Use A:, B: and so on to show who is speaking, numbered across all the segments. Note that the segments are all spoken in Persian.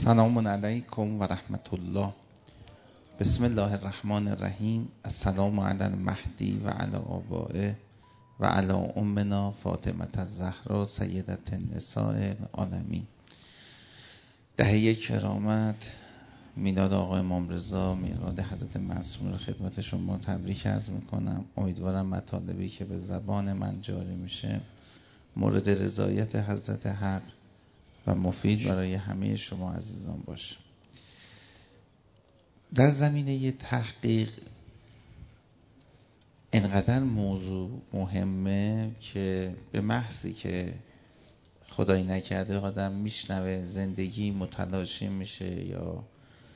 A: سلام علیکم و رحمت الله. بسم الله الرحمن الرحیم. السلام علی المهدی و علی آبائه و علی امنا فاطمه الزهرا سیدة النساء العالمین. دهه کرامت، میلاد آقای امام رضا، میلاد حضرت معصوم رو خدمت شما تبریک عرض میکنم. امیدوارم مطالبی که به زبان من جاری میشه مورد رضایت حضرت حق و مفید برای همه شما عزیزان باشه. در زمینه تحقیق اینقدر موضوع مهمه که به محضی که خدایی نکرده آدم میشنوه زندگی متلاشی میشه، یا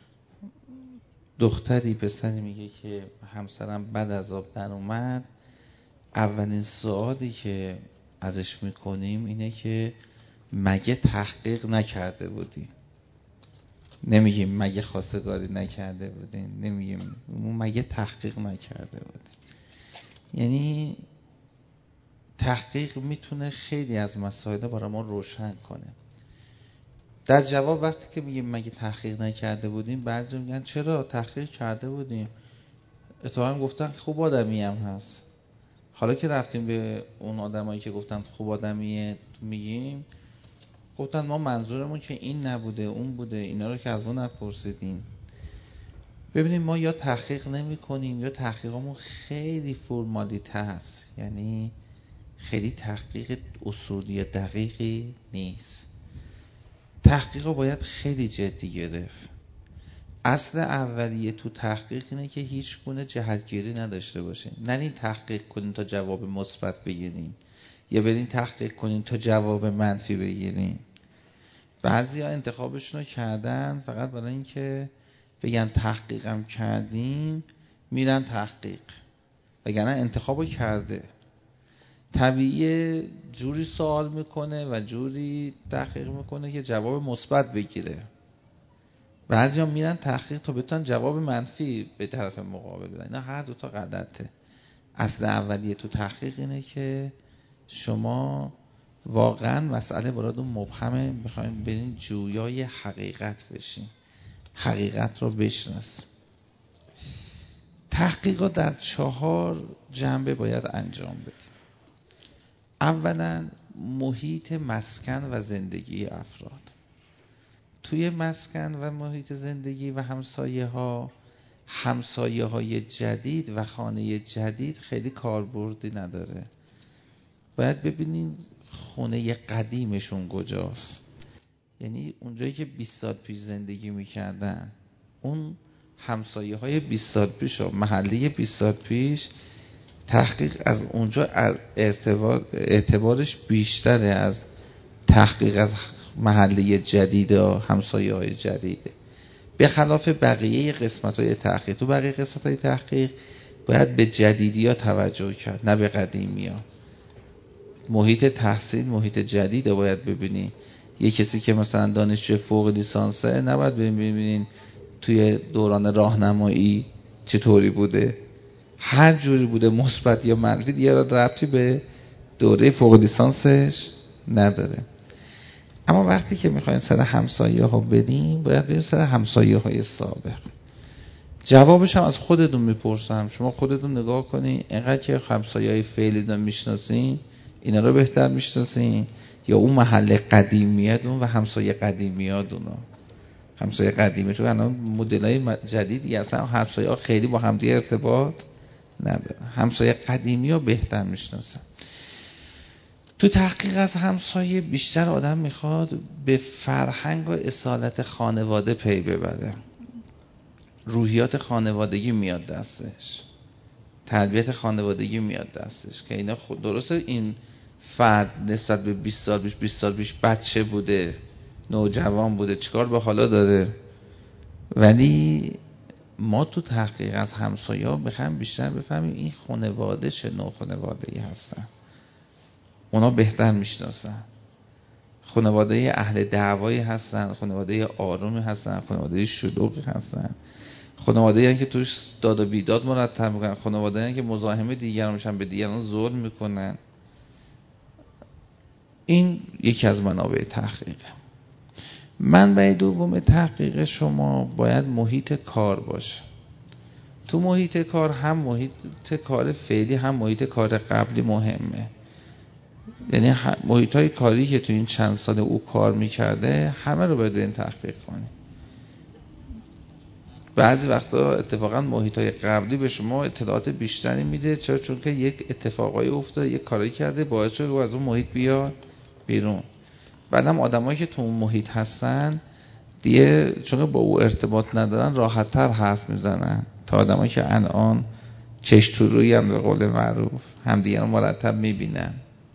A: دختری پسری میگه که همسرم بد از آب در اومد، اولین سوالی که ازش میکنیم اینه که مگه تحقیق نکرده بودی؟ نمیگیم مگه خواستگاری نکرده بودین، نمیگیم مگه تحقیق نکرده بودی. یعنی تحقیق میتونه خیلی از مسائل برای ما روشن کنه. در جواب وقتی که میگیم مگه تحقیق نکرده بودیم، بعضی میگن چرا تحقیق کرده بودیم، اتفاقا گفتن خوب آدمی هم هست. حالا که رفتیم به اون آدمایی که گفتن خوب آدمیه میگیم، گفتن ما منظورمون که این نبوده اون بوده، اینا رو که از ما نپرسیدیم. ببینیم ما یا تحقیق نمی کنیم یا تحقیقمون خیلی فرمالیته هست، یعنی خیلی تحقیق اصولی دقیقی نیست. تحقیق رو باید خیلی جدی گرفت. اصل اولیه تو تحقیق اینه که هیچ گونه جهتگیری نداشته باشین. نرین تحقیق کنین تا جواب مثبت بگیرین یا برین تحقیق کنین تا جواب منفی بگیرین. بعضیا انتخابشون رو کردن فقط برای این که بگن تحقیقم کردیم، میرن تحقیق، وگرنه انتخابو کرده. طبیعیه جوری سوال میکنه و جوری تحقیق میکنه که جواب مثبت بگیره. بعضیا میرن تحقیق تا بتونن جواب منفی به طرف مقابل بدن. اینا هر دوتا غلطه. اصل اولیه تو تحقیق اینه که شما واقعا مسئله براتون مبهمه، میخواین برین جویای حقیقت بشین، حقیقت رو بشناسین. تحقیقات در 4 جنبه باید انجام بدیم. اولا محیط مسکن و زندگی افراد. توی مسکن و محیط زندگی و همسایه های جدید و خانه جدید خیلی کاربردی نداره. باید ببینین خونه قدیمشون کجاست، یعنی اونجایی که 20 سال پیش زندگی میکردن، اون همسایه های 20 سال پیش و محله 20 سال پیش، تحقیق از اونجا اعتبارش بیشتره از تحقیق از محله جدید و همسایه های جدیده. به خلاف بقیه قسمت های تحقیق، تو بقیه قسمت های تحقیق باید به جدیدی ها توجه کرد نه به قدیمی ها. محیط تحصیل محیط جدید رو باید ببینی. یه کسی که مثلا دانشجو فوق لیسانسه نباید ببینین توی دوران راهنمایی چطوری بوده، هر جوری بوده مثبت یا منفی دیگه ربطی به دوره فوق لیسانسش نداره. اما وقتی که میخواین سر همسایه ها بریم، باید بریم سر همسایه های سابق. جوابش هم از خودتون میپرسم. شما خودتون نگاه کنین، اینقدر که همسایه های فعلی رو میشناسین، اینا رو بهتر میشناسین یا اون محل قدیمیتون و همسایه قدیمیاتون رو؟ همسایه قدیمی چون الان مدل‌های جدیدی اصلا همسایه ها خیلی با همدیگه ارتباط نداره. همسایه قدیمی رو بهتر میشناسن. تو تحقیق از همسایه بیشتر آدم میخواد به فرهنگ و اصالت خانواده پی ببره. روحیات خانوادگی میاد دستش، تربیت خانوادگی میاد دستش که اینا درسته این فرد نسبت به 20 سال پیش بچه بوده، نوجوان بوده، چیکار به حالا داره، ولی ما تو تحقیق از همسایه ها بخوایم بیشتر بفهمیم این خانواده چه نوع خانواده‌ای هستن. اونا بهتر میشناسن. خانواده اهل دعوایی هستن، خانواده آرومی هستن، خانواده شلوغی هستن، خانواده هستن که توش داد و بیداد مرتب میکنن، خانواده هستن که مزاحم دیگران میشن، به دیگران ظلم میکنن. این یکی از منابع تحقیقه. منبع دوم تحقیق شما باید محیط کار باشه. تو محیط کار هم محیط کار فعلی هم محیط کار قبلی مهمه. یعنی محیط‌های کاری که تو این چند سال او کار می‌کرده همه رو باید این تحقیق کنی. بعضی وقتا اتفاقا محیط‌های قبلی به شما اطلاعات بیشتری میده، چون که یک اتفاقایی افتاده، یک کاری کرده باعث شده از اون محیط بیاد بیرون. بعدم آدمایی که تو اون محیط هستن دیگه چون با او ارتباط ندارن راحت‌تر حرف میزنن تا آدمایی که الان چش تو روی هم به قول معروف همدیگه رو مرتب میبینن.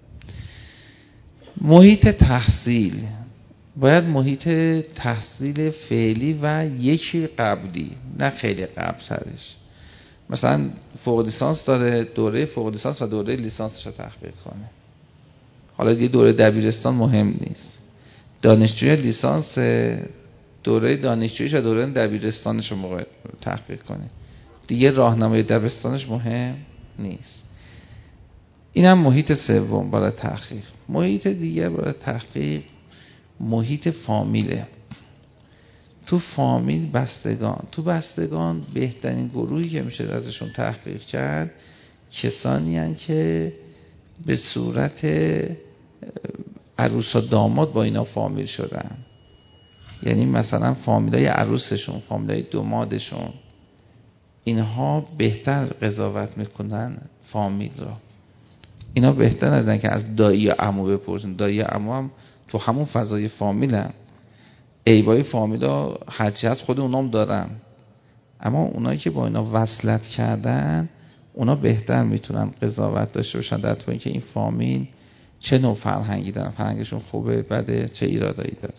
A: محیط تحصیل باید محیط تحصیل فعلی و یکی قبلی، نه خیلی قبل سرش. مثلا فوق لیسانس داره، دوره فوق لیسانس و دوره لیسانسش رو تحقیق کنه. حالا دیگه دوره دبیرستان مهم نیست. دانشجوی لیسانس دوره دانشجویش و دوره دبیرستانش رو تحقیق کنه. دیگه راهنمای دبستانش مهم نیست. اینم محیط سوم برای تحقیق. محیط دیگه برای تحقیق محیط فامیله. تو فامیل بستگان بهترین گروهی که میشه ازشون تحقیق کرد کسانی هستند که به صورت عروس و داماد با اینا فامیل شدن. یعنی مثلا فامیلای عروسشون، فامیلای دامادشون، اینها بهتر قضاوت میکنن فامیل را. اینا بهتر از اینکه از دایی و عمو بپرسن. دایی و عمو هم تو همون فضای فامیلن. عیبای فامیلا هرچی هست خود اونام دارن، اما اونایی که با اینا وصلت کردن اونا بهتر میتونن قضاوت داشته باشن در تو اینکه این فامیل چه نوع فرهنگی دارن، فرهنگشون خوبه بده، چه ایرادایی داره.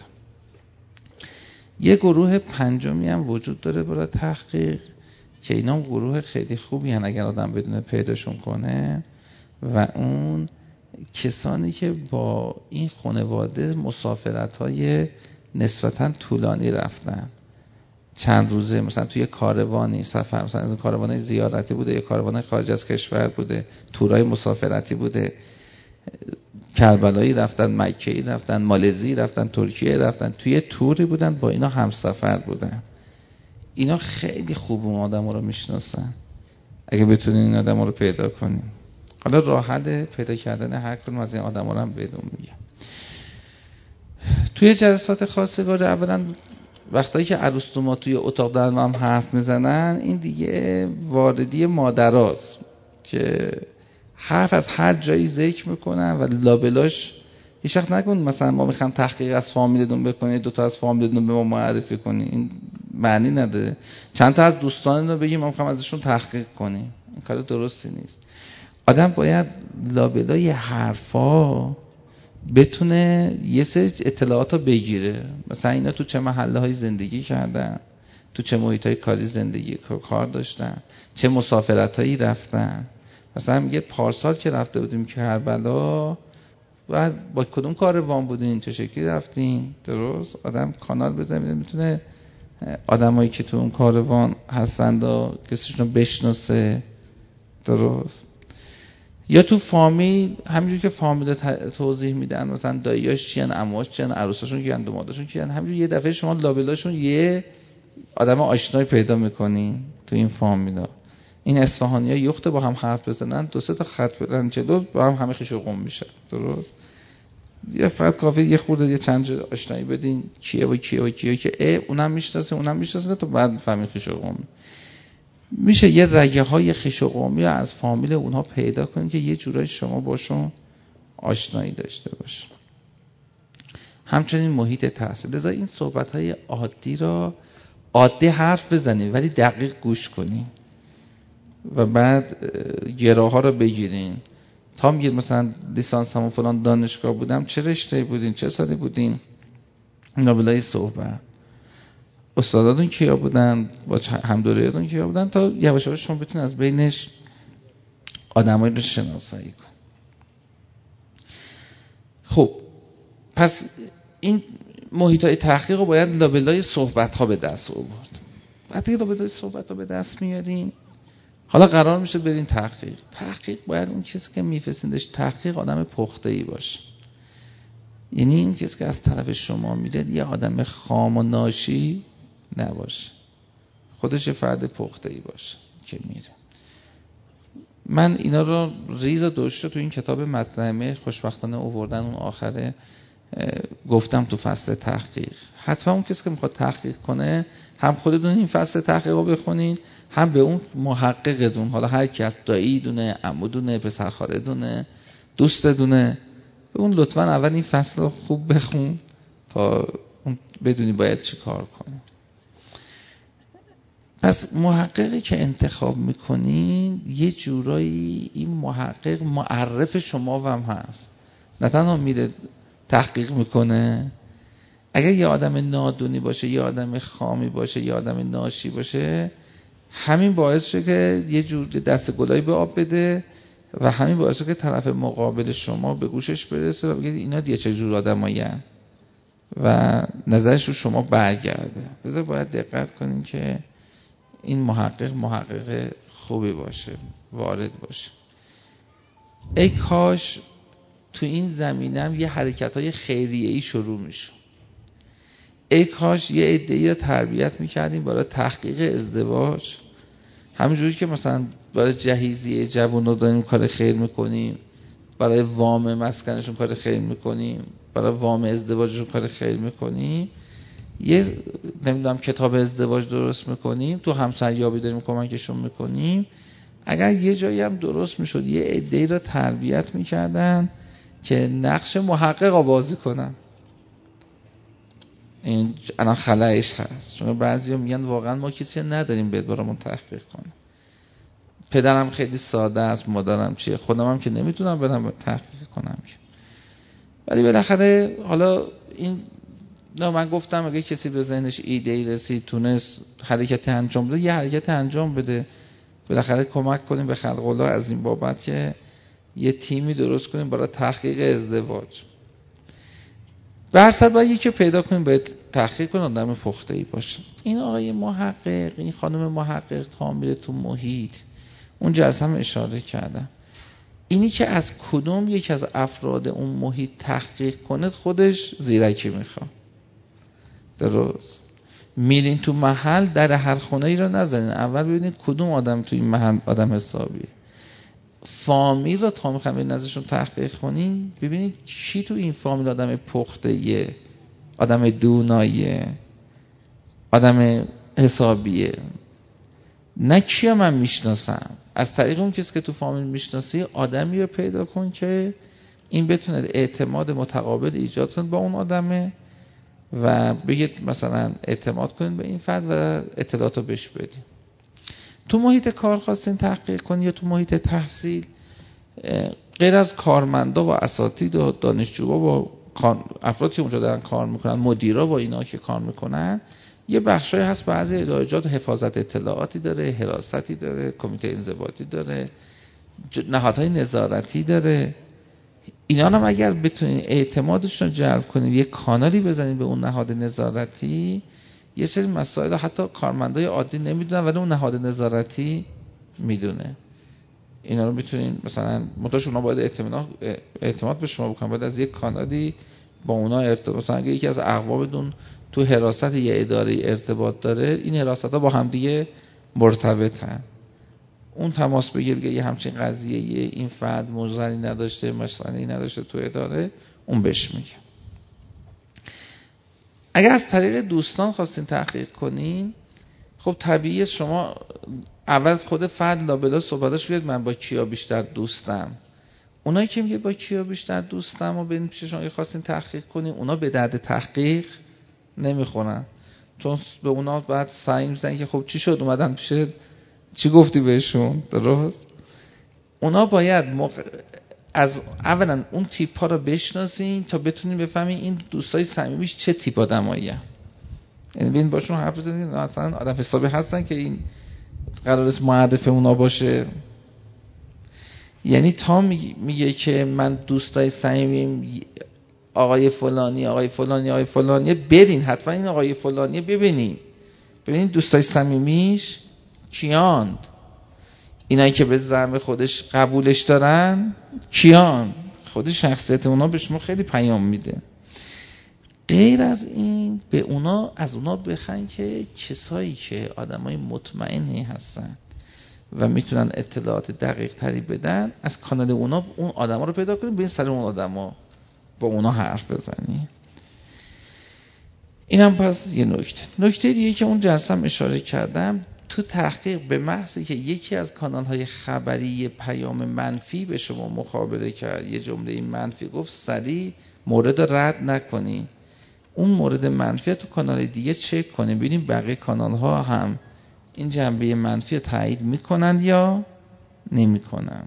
A: یه گروه پنجمی هم وجود داره برای تحقیق که اینا گروه خیلی خوبی هن اگر آدم بدونه پیداشون کنه، و اون کسانی که با این خانواده مسافرت‌های نسبتاً طولانی رفتن، چند روزه، مثلا توی کاروانی سفر، مثلا از کاروانای زیارتی بوده یا کاروانای خارج از کشور بوده، تورای مسافرتی بوده، کربلایی رفتن، مکه‌ای رفتن، مالزی رفتن، ترکیه رفتن، توی توری بودن، با اینا همسفر بودن. اینا خیلی خوب اون آدم رو میشناسن. اگه بتونین این آدم رو پیدا کنیم، حالا راه حل پیدا کردن هر کدوم از این آدم رو هم بدون میگم. توی جلسات خواستگار اولا وقتایی که عروس دوما توی اتاق دارن هم حرف میزنن، این دیگه واردی مادراست که حرف از هر جایی ذکر میکنن و لابلاش هیچ وقت نکن مثلا ما میخوام تحقیق از فامیلتون بکنید، دوتا از فامیلتون به ما معرفی کنید، این معنی نداره. چند تا از دوستان رو بگیم ما میخوام ازشون تحقیق کنیم، این کار درستی نیست. آدم باید لابلای حرفا بتونه یه سری اطلاعات رو بگیره. مثلا اینا تو چه محله های زندگی کردن، تو چه محیط های کاری زندگی کار داشتن، چه مسافرت هایی رفتن. مثلا میگه پارسال که رفته بودیم کربلا و با کدوم کاروان بودین، چه شکلی رفتین. درست آدم کانال بزنه میتونه آدمایی که تو اون کاروان هستند و کسیشون بشناسه. درست. یا تو فامیل همینجور که فامیل توضیح میدن، مثلا داییاش چیان، عموهاش چیان، عروساشون کیان، داماداشون کیان، همینجور یه دفعه شما لابلاشون یه آدم آشنایی پیدا میکنین تو این فامیلا. این اصفهانی‌ها یخت با هم حرف بزنن، دو سه تا خط بدن جلو با هم همه خیش و قم میشن. درست. یه فقط کافیه یه خورده یه چند جا آشنایی بدین کیه و کیه و کیه که اونم میشناسه تا بعد فهمید خیش و قم. میشه یه رگه های خیش و قومی از فامیل اونها پیدا کنید که یه جورایی شما باشون آشنایی داشته باش. همچنین محیط تحصیل. لذا این صحبت های عادی را عادی حرف بزنید ولی دقیق گوش کنید و بعد گراه ها را بگیرین. تا میگید مثلا لیسانس هم فلان دانشگاه بودم، چه رشته بودین، چه سالی بودین، نابلای صحبت. استاداتون کیا بودن، با همدوره‌تون کیا بودن، تا یواش یواش شما بتونید از بینش آدمایی رو شناسایی کن. خب پس این محیط‌های تحقیق رو باید لابلای صحبت‌ها به دست آورد. وقتی لابلای صحبت‌ها به دست میارین، حالا قرار میشه برین تحقیق. تحقیق باید اون چیزی که میفرستیدش تحقیق آدم پخته‌ای باشه. یعنی این کسی که از طرف شما میره یه آدم خام و ناشی نباشه، خودش فرد پخته‌ای باشه که میره. من اینا رو ریز و درشت تو این کتاب مطلعه خوشبختانه آوردن اون آخره گفتم تو فصل تحقیق. حتما اون کسی که میخواد تحقیق کنه هم خودتون این فصل تحقیق رو بخونین، هم به اون محققتون، حالا هر کی از دایی دونه، عمو دونه، پسر خاله دونه، دوست دونه، به اون لطفا اول این فصل رو خوب بخون تا بدونی باید چی کار کنی. پس محققی که انتخاب میکنین یه جورایی این محقق معرف شما هم هست، نه تنها میره تحقیق میکنه. اگر یه آدم نادونی باشه، یه آدم خامی باشه، یه آدم ناشی باشه، همین باعث شه که یه جور دست گلایی به آب بده و همین باعث شه که طرف مقابل شما به گوشش برسه و بگه اینا دیگه چه جور آدمایی و نظرش رو شما برگرده. لذا باید دقت کنین که این محقق خوبی باشه، وارد باشه. ای کاش تو این زمینم یه حرکت‌های خیریه‌ای شروع میشه. ای کاش یه عده‌ای رو تربیت می‌کردیم برای تحقیق ازدواج، همینجوری که مثلا برای جهیزیه جوونا داریم کار خیر می‌کنیم، برای وام مسکنشون کار خیر می‌کنیم، برای وام ازدواجشون کار خیر می‌کنیم، یه نمیدونم کتاب ازدواج درست می‌کنیم، تو همسریابی داریم کمکشون می‌کنیم. اگر یه جایی هم درست می‌شد یه عده‌ای رو تربیت می‌کردن که نقش محقق بازی کنن. این الان خلایش هست، چون بعضیا میگن واقعا ما کسی نداریم بیاد برامون تحقیق کنه. پدرم خیلی ساده است، مادرم چیه، خودم هم که نمیتونم برم تحقیق کنم که. ولی بالاخره حالا این من گفتم اگه کسی به ذهنش ایده‌ای رسید، تونست حرکتی انجام بده، یه حرکت انجام بده. بالاخره کمک کنیم به خلق الله از این بابت که یه تیمی درست کنیم برای تحقیق ازدواج. به هر صورت باید یکی پیدا کنیم باید تحقیق کنیم آدم پخته‌ای باشه. این آقای محقق، این خانم محقق تا میره تو محیط، اون جلسه هم اشاره کردم، اینی که از کدوم یکی از افراد اون محیط تحقیق کنه خودش زیرکی میخواد. درست میرین تو محل در هر خونه ای رو نزنین، اول ببینید کدوم آدم تو این محل آدم حسابیه. فامیل رو تا میخوایم نزدشون تحقیق کنین، ببینید کی تو این فامیل آدم پخته‌ایه، آدم دوناییه، آدم حسابیه، نه کیا من میشناسم. از طریق اون کسی که تو فامیل میشناسی آدمی رو پیدا کن که این بتونه اعتماد متقابل ایجاد کنه با اون آدمه و بگید مثلا اعتماد کنین به این فرد و اطلاعاتو بهش بدین. تو محیط کار خواستین تحقیق کنین یا تو محیط تحصیل، غیر از کارمندا و اساتید و دانشجوها و افرادی که اونجا دارن کار میکنن، مدیرا و اینا که کار میکنن، یه بخشایی هست بعضی ادارجات حفاظت اطلاعاتی داره، حراستی داره، کمیته انضباطی داره، نهادهای نظارتی داره. اینا هم اگر بتونین اعتمادشون رو جلب کنین، یه کانالی بزنین به اون نهاد نظارتی، یه سری مسائل حتی کارمندای عادی نمیدونن ولی اون نهاد نظارتی میدونه. اینا رو میتونین مثلا منتهاش اونا باید اعتماد به شما بکنن، باید از یک کانالی با اونا ارتباط، مثلا اگه یکی از اقوامتون تو حراست یه اداره ارتباط داره، این حراست‌ها با هم دیگه مرتبطن. اون تماس بگیر یه همچین قضیه این فرد موزنی نداشته، مشغلی نداشته تو اداره، اون بهش میگه. اگر از طریق دوستان خواستین تحقیق کنین، خب طبیعیه شما اول خود فرد لابلا صحبتاش بیاد من با کیا بیشتر دوستم. اونایی که میگه با کیا بیشتر دوستم و ببین پیش شما خواستین تحقیق کنین، اونا به درد تحقیق نمیخورن، چون به اونا بعد سعی می‌کنن که خب چی شد اومدن پیش، چی گفتی بهشون. درست اونا باید از اولا اون تیپ ها رو بشناسین تا بتونین بفهمین این دوستای صمیمیش چه تیپ آدماییه. یعنی ببین باشون حرف بزنید مثلا آدم حسابی هستن که این قرار است معرف اونا باشه. یعنی تا میگه که من دوستای صمیمیم آقای فلانی آقای فلانی آقای فلانی، برین حتما این آقای فلانی ببینین دوستای صمیمیش کیاند، اینایی که به زعم خودش قبولش دارن کیان. خود شخصیت اونا به شما خیلی پیام میده. غیر از این به اونا از اونا بخواین که کسایی که آدمای مطمئنی هستن و میتونن اطلاعات دقیق تری بدن، از کانال اونا اون آدما رو پیدا کنیم، برین سر اون آدما با اونا حرف بزنیم. اینم پس یه نکته دیگه که اون جلسه هم اشاره کردم، تو تحقیق به محضی که یکی از کانال‌های خبری پیام منفی به شما مخابره کرد، یه جمله منفی گفت، سریع مورد رد نکنین، اون مورد منفی تو کانال دیگه چک کنین، ببینیم بقیه کانال‌ها هم این جنبه منفی تایید میکنن یا نمیکنن.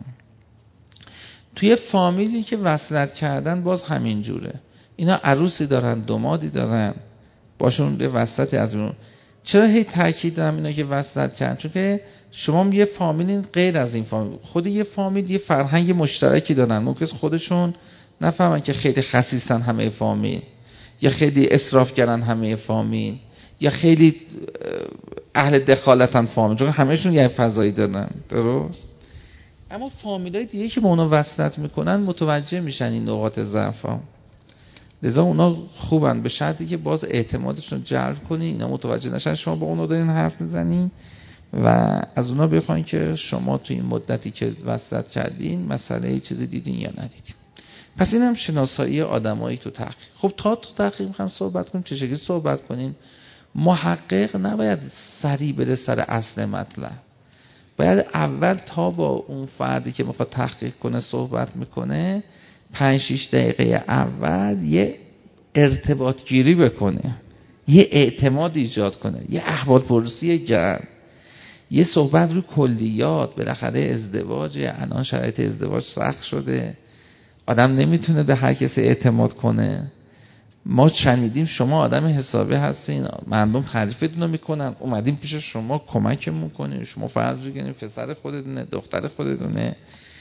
A: توی فامیلی که وصلت کردن باز همین جوره، اینا عروسی دارن، دامادی دارن، باشون به وصلتی از اون. چرا هی تاکید دارم اینا که وصلت کردن؟ چون که شما یه فامیلین غیر از این فامیل، خود یه فامیل یه فرهنگ مشترکی دارن، ممکنه خودشون نفهمن که خیلی خسیسن همه فامیل، یا خیلی اسراف کردن همه فامیل، یا خیلی اهل دخالتن فامیل، چون همهشون یه فضایی دارن. درست؟ اما فامیلای دیگه که با اونا وصلت میکنن متوجه میشن این نقاط ضعفا، لذا اونا خوبن، به شرطی که باز اعتمادشون جلب کنی، اینا متوجه نشن شما با اونا دارین حرف میزنین و از اونا بخواین که شما تو این مدتی که وصلت کردین مسئله چیزی دیدین یا ندیدین. پس اینم شناسایی آدمایی تو تحقیق. خب تا تو تحقیق میخوام صحبت کنیم، چه شکلی صحبت کنیم؟ محقق نباید سریع بره سر اصل مطلب، باید اول تا با اون فردی که میخواد تحقیق کنه صحبت میکنه 5-6 دقیقه اول یه ارتباط گیری بکنه، یه اعتماد ایجاد کنه، یه احوال پرسی گرم، یه صحبت رو کلیات. بالاخره ازدواج، الان شرایط ازدواج سخت شده، آدم نمیتونه به هر کسی اعتماد کنه. ما شنیدیم شما آدم حسابی هستین، مردم تعریفتون رو میکنن، اومدیم پیش شما کمکمون کنین، شما فرض بگیرین پسر خودتونه، دختر خودتونه،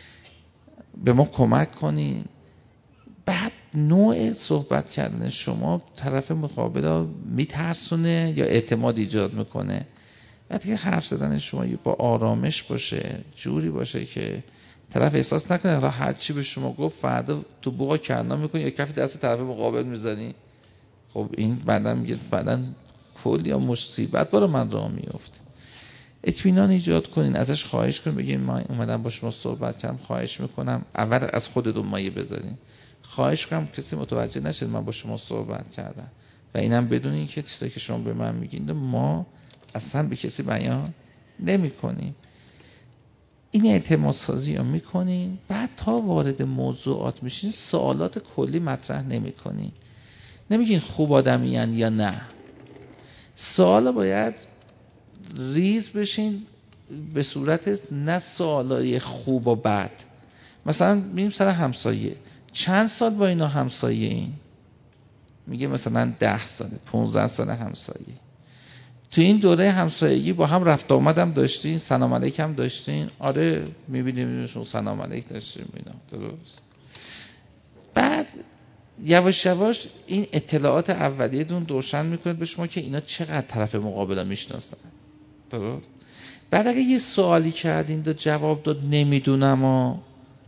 A: به ما کمک کنین. بعد نوع صحبت کردن شما طرف مقابل رو میترسونه یا اعتماد ایجاد میکنه. بعد که حرف زدن شما با آرامش باشه، جوری باشه که طرف احساس نکنه را هر چی به شما گفت فردا تو بوقا کرنا میکنی یا کف دست طرف مقابل میزنی. خب این بعدن میگه بعدن کلی یا مصیبت برای من راه میفته. اطمینان ایجاد کنین، ازش خواهش کنین، بگین من اومدم با شما صحبت کردم، خواهش میکنم اول از خودتون مایه بذارین، خواهش کنم کسی متوجه نشه من با شما صحبت کردم و اینم بدونین که چیزایی که شما به من میگین ما اصلا به کسی بیان نمیکنیم. این اعتماد سازی رو میکنین. بعد تا وارد موضوعات میشین سوالات کلی مطرح نمیکنین، نمیگین خوب آدمین یا نه. سوالا باید ریز بشین به صورت نه سوالای خوب و بد. مثلا میریم سر همسایه، چند سال با اینا همسایه این؟ میگه مثلا 10 ساله 15 ساله همسایه. تو این دوره همسایگی با هم رفت آمدم داشتین، سلام علیک هم داشتین؟ آره میبینیم شما سلام علیک داشتیم اینا. درست؟ بعد یواش یواش این اطلاعات اولیه دون روشن میکنه به شما که اینا چقدر طرف مقابل میشناسن. درست؟ بعد اگه یه سوالی کردین داد جواب داد نمیدونم و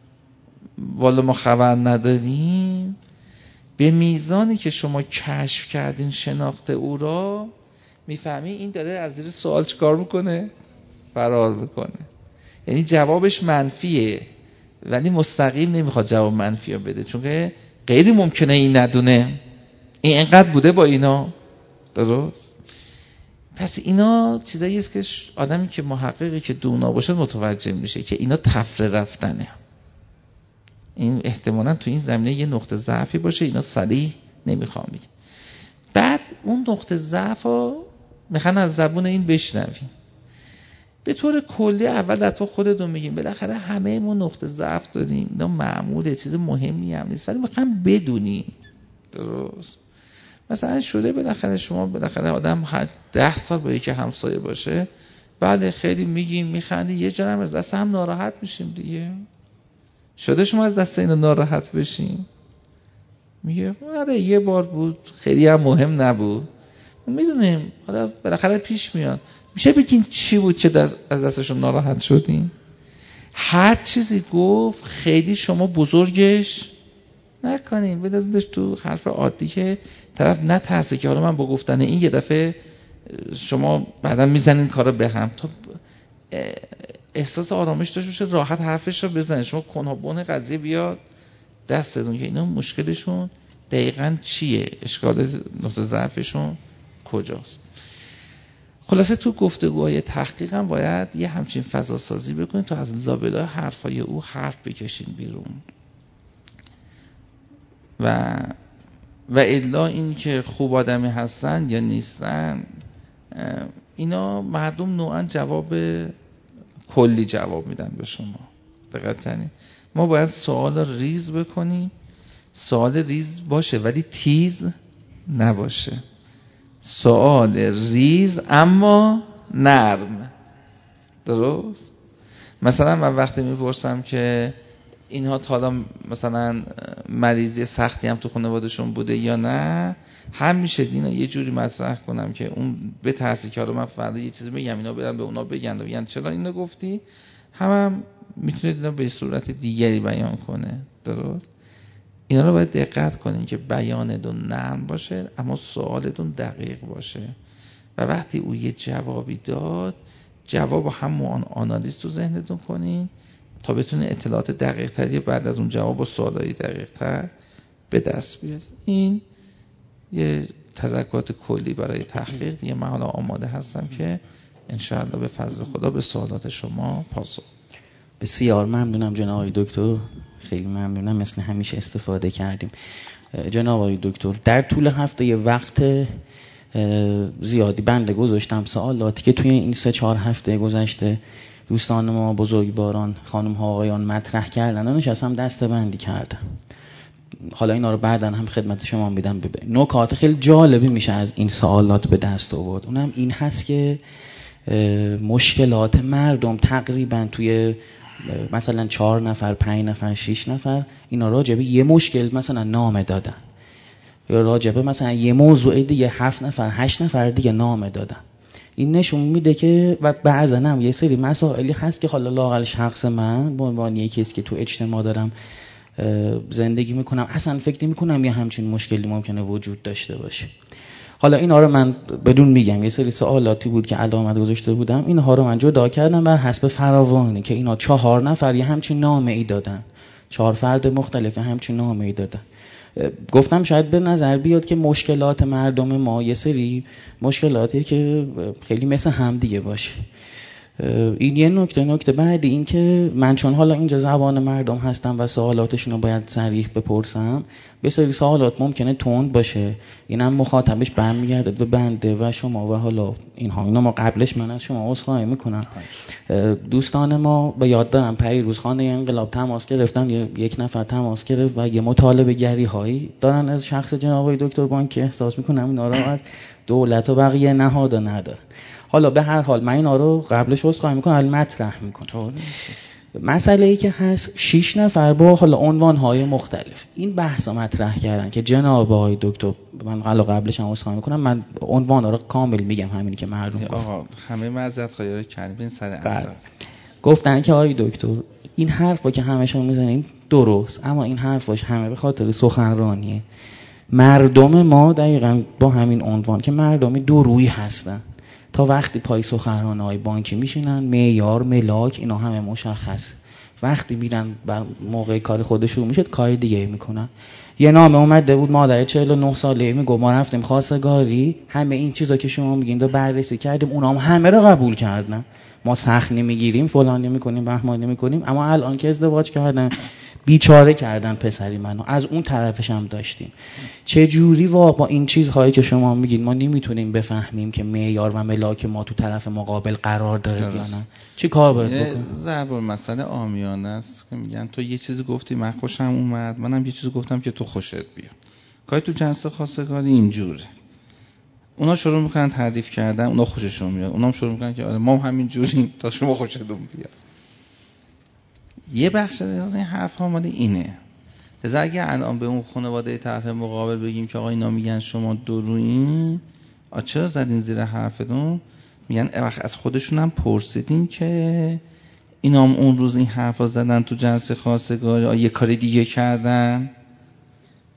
A: والا ما خبر نداریم، به میزانی که شما کشف کردین شناخت او را میفهمی این داره از زیر سوال چیکار میکنه؟ فرار میکنه. یعنی جوابش منفیه ولی مستقیم نمیخواد جواب منفی رو بده، چون که غیر ممکنه این ندونه، این انقدر بوده با اینا. درست؟ پس اینا چیزایی است که آدمی که محققی که دونا باشه متوجه میشه که اینا تفره رفتنه. این احتمالاً تو این زمینه یه نقطه ضعفی باشه، اینا صریح نمیخوام بگم. بعد اون نقطه ضعف رو میخوان از زبون این بشنویم. به طور کلی اول حتی خودتون میگیم بالاخره همه ما نقطه ضعف داریم، اینا معموله، چیز مهمی هم نیست، ولی میخوام بدونیم. درست؟ مثلا شده بالاخره شما بالاخره آدم هر 10 سال با یکی همسایه باشه، بله خیلی میگیم میخندیم، یه جا هم از دست هم ناراحت میشیم دیگه. شده شما از دست اینا ناراحت بشین؟ میگه آره یه بار بود، خیلی هم مهم نبود، میدونیم حالا بالاخره پیش میاد. میشه بگین چی بود که از دستشون ناراحت شدین؟ هر چیزی گفت خیلی شما بزرگش نکنین، بدازیدش تو حرف عادی که طرف نترسه که حالا من با گفتن این یه دفعه شما بعدا میزنین کارا به هم. تا احساس آرامش داشته باشه، راحت حرفش رو بزنه، شما کنابون قضیه بیاد دستتون که اینا مشکلشون دقیقاً چیه، اشکال نقطه ضعفشون کجاست. خلاصه تو گفتگوهای تحقیق هم باید یه همچین فضا سازی بکنید تا از لابلای حرفای او حرف بکشین بیرون. و الا این که خوب آدمی هستن یا نیستن، اینا مردم نوعا جواب کلی جواب میدن به شما. دقت کنید، ما باید سوال ریز بکنیم، سوال ریز باشه ولی تیز نباشه، سوال ریز اما نرم. درست؟ مثلا من وقتی میپرسم که اینها تا حالا مثلا مریضی سختی هم تو خانوادهشون بوده یا نه، همیشه اینا یه جوری مطرح کنم که اون به ترسی که حالا من فردا یه چیزی بگم اینا برن به اونا بگن و یعنی چرا اینو گفتی، هم میتونه اینا به صورت دیگری بیان کنه. درست؟ اینا رو باید دقت کنین که بیانتون نرم باشه اما سوالتون دقیق باشه و وقتی او یه جوابی داد، جواب هم آنالیز تو ذهنتون کنین تا بتونین اطلاعات دقیق تری بعد از اون جواب و سوالای دقیق تر به دست بیارید. این یه تذکرات کلی برای تحقیق دیگه. من حالا آماده هستم که انشاءالله به فضل خدا به سوالات شما پاسخ.
B: بسیار ممنونم جناب آقای دکتر، خیلی ممنونم، مثل همیشه استفاده کردیم. جناب آقای دکتر، در طول هفته یه وقت زیادی بنده گذاشتم سوالاتی که توی این 3-4 هفته گذشته دوستان ما بزرگواران خانم ها آقایان مطرح کردن و نشستم دسته بندی کردم. حالا اینا رو بعداً هم خدمت شما میدم ببینید. نکات خیلی جالبی میشه از این سوالات به دست آورد. اونم این هست که مشکلات مردم تقریباً توی مثلا 4 نفر 5 نفر 6 نفر اینا راجبه یه مشکل مثلا نامه دادن، یا راجبه مثلا یه موضوع دیگه 7 نفر 8 نفر دیگه نامه دادن. این نشون میده که و بعضا هم یه سری مسائلی هست که حالا لااقل شخص من به عنوان یک کسی که تو اجتماع دارم زندگی میکنم اصلا فکر نمی‌کنم یه همچین مشکلی ممکنه وجود داشته باشه. حالا اینا رو من بدون میگم یه سری سوالاتی بود که علامت گذاشته بودم، اینها رو من جدا کردم بر حسب فراوانی که اینا 4 نفر یه همچین نامه ای دادن، 4 فرد مختلف همچین نامه ای دادن. گفتم شاید به نظر بیاد که مشکلات مردم ما یه سری مشکلاتی که خیلی مثل هم دیگه باشه. این یه نکته بعدی این که من چون حالا اینجا زبان مردم هستم و سوالاتشون رو باید صریح بپرسم، به سری سوالات ممکنه تند باشه، اینم مخاطبش برمیگرده به بنده و شما و حالا اینا ما قبلش من از شما عذرخواهی میکنم. دوستان ما به یاد دارم پیروز خانه انقلاب تماس گرفتن، یک نفر تماس گرفت و یه مطالبه گری هایی دارن از شخص جناب آقای دکتر بانکی، احساس میکنم اینا رو از دولت و بقیه نهادا نداره. حالا به هر حال من اینا رو قبلش عذرخواهی میکنم، الان مطرح میکنم. مسئله ای که هست 6 نفر با حالا عنوان‌های مختلف این بحثا مطرح کردن که جناب آقای دکتر، من قبلش هم عذرخواهی میکنم، من عنوانا رو کامل میگم همینی که مردم
A: آقا همه معذرت خواهی کردین سر اصل
B: گفتن که آقای دکتر این حرفا که همشون میزنین درست، اما این حرفاش همه به خاطر سخنرانیه. مردم ما دقیقاً با همین عنوان که مردمی دو رویی هستن، تا وقتی پای سخنران‌های بانکی میشینن معیار ملاک اینا همه مشخص، وقتی میرن بر موقع کار خودشون میشه کار دیگه میکنن. یه نامه اومده بود مادر 49 ساله میگه ما رفتیم خواستگاری، همه این چیزا که شما میگین رو بررسی کردیم، اونا هم همه رو قبول کردن، ما سخت نمیگیریم فلان نمیکنیم بهمان نمیکنیم، اما الان که ازدواج کردن بیچاره کردن پسری منو. از اون طرفش هم داشتیم. چه جوری با این چیزهایی که شما میگین ما نمیتونیم بفهمیم که معیار و ملاک ما تو طرف مقابل قرار داره یا نه؟ چی کار باید بکنیم؟
A: ضرب المثل عامیانه است که میگن تو یه چیزی گفتی من خوشم اومد، منم یه چیزی گفتم که تو خوشت بیاد. کاری تو جلسه خواستگاری اینجوره. اونا شروع میکنن تعریف کردن، اونا خوششون میاد، اونام شروع میکنن که آره ما همین جوریم تا شما خوشتون بیاد. یه بخش از این حرف ها مال اینه. لذا اگه الان به اون خانواده طرف مقابل بگیم که آقا اینا میگن شما دروین، چرا زدین زیر حرفتون؟ میگن وقت از خودشون هم پرسیدین که اینا هم اون روز این حرفا زدن تو جلسه خواستگاری یه کار دیگه کردن؟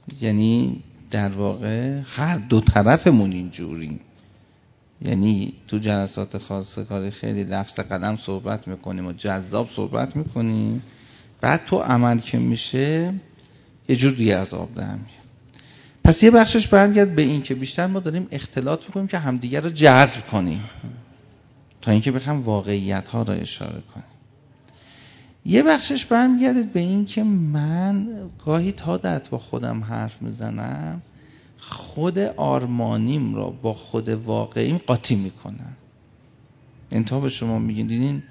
A: یعنی در واقع هر دو طرفمون اینجوریم. یعنی تو جلسات خواستگاری خیلی لفظ قلم صحبت میکنیم و جذاب صحبت میکنیم، بعد تو عمل که میشه یه جور دیگه از آب در میاد. پس یه بخشش برمیگرد به این که بیشتر ما داریم اختلاط میکنیم که همدیگر رو جذب کنیم تا اینکه بخوام واقعیت ها رو اشاره کنیم. یه بخشش برمیگرده به این که من گاهی تا دت با خودم حرف میزنم، خود آرمانیم رو با خود واقعیم قاطی میکنم. این تا به شما میگین دیدین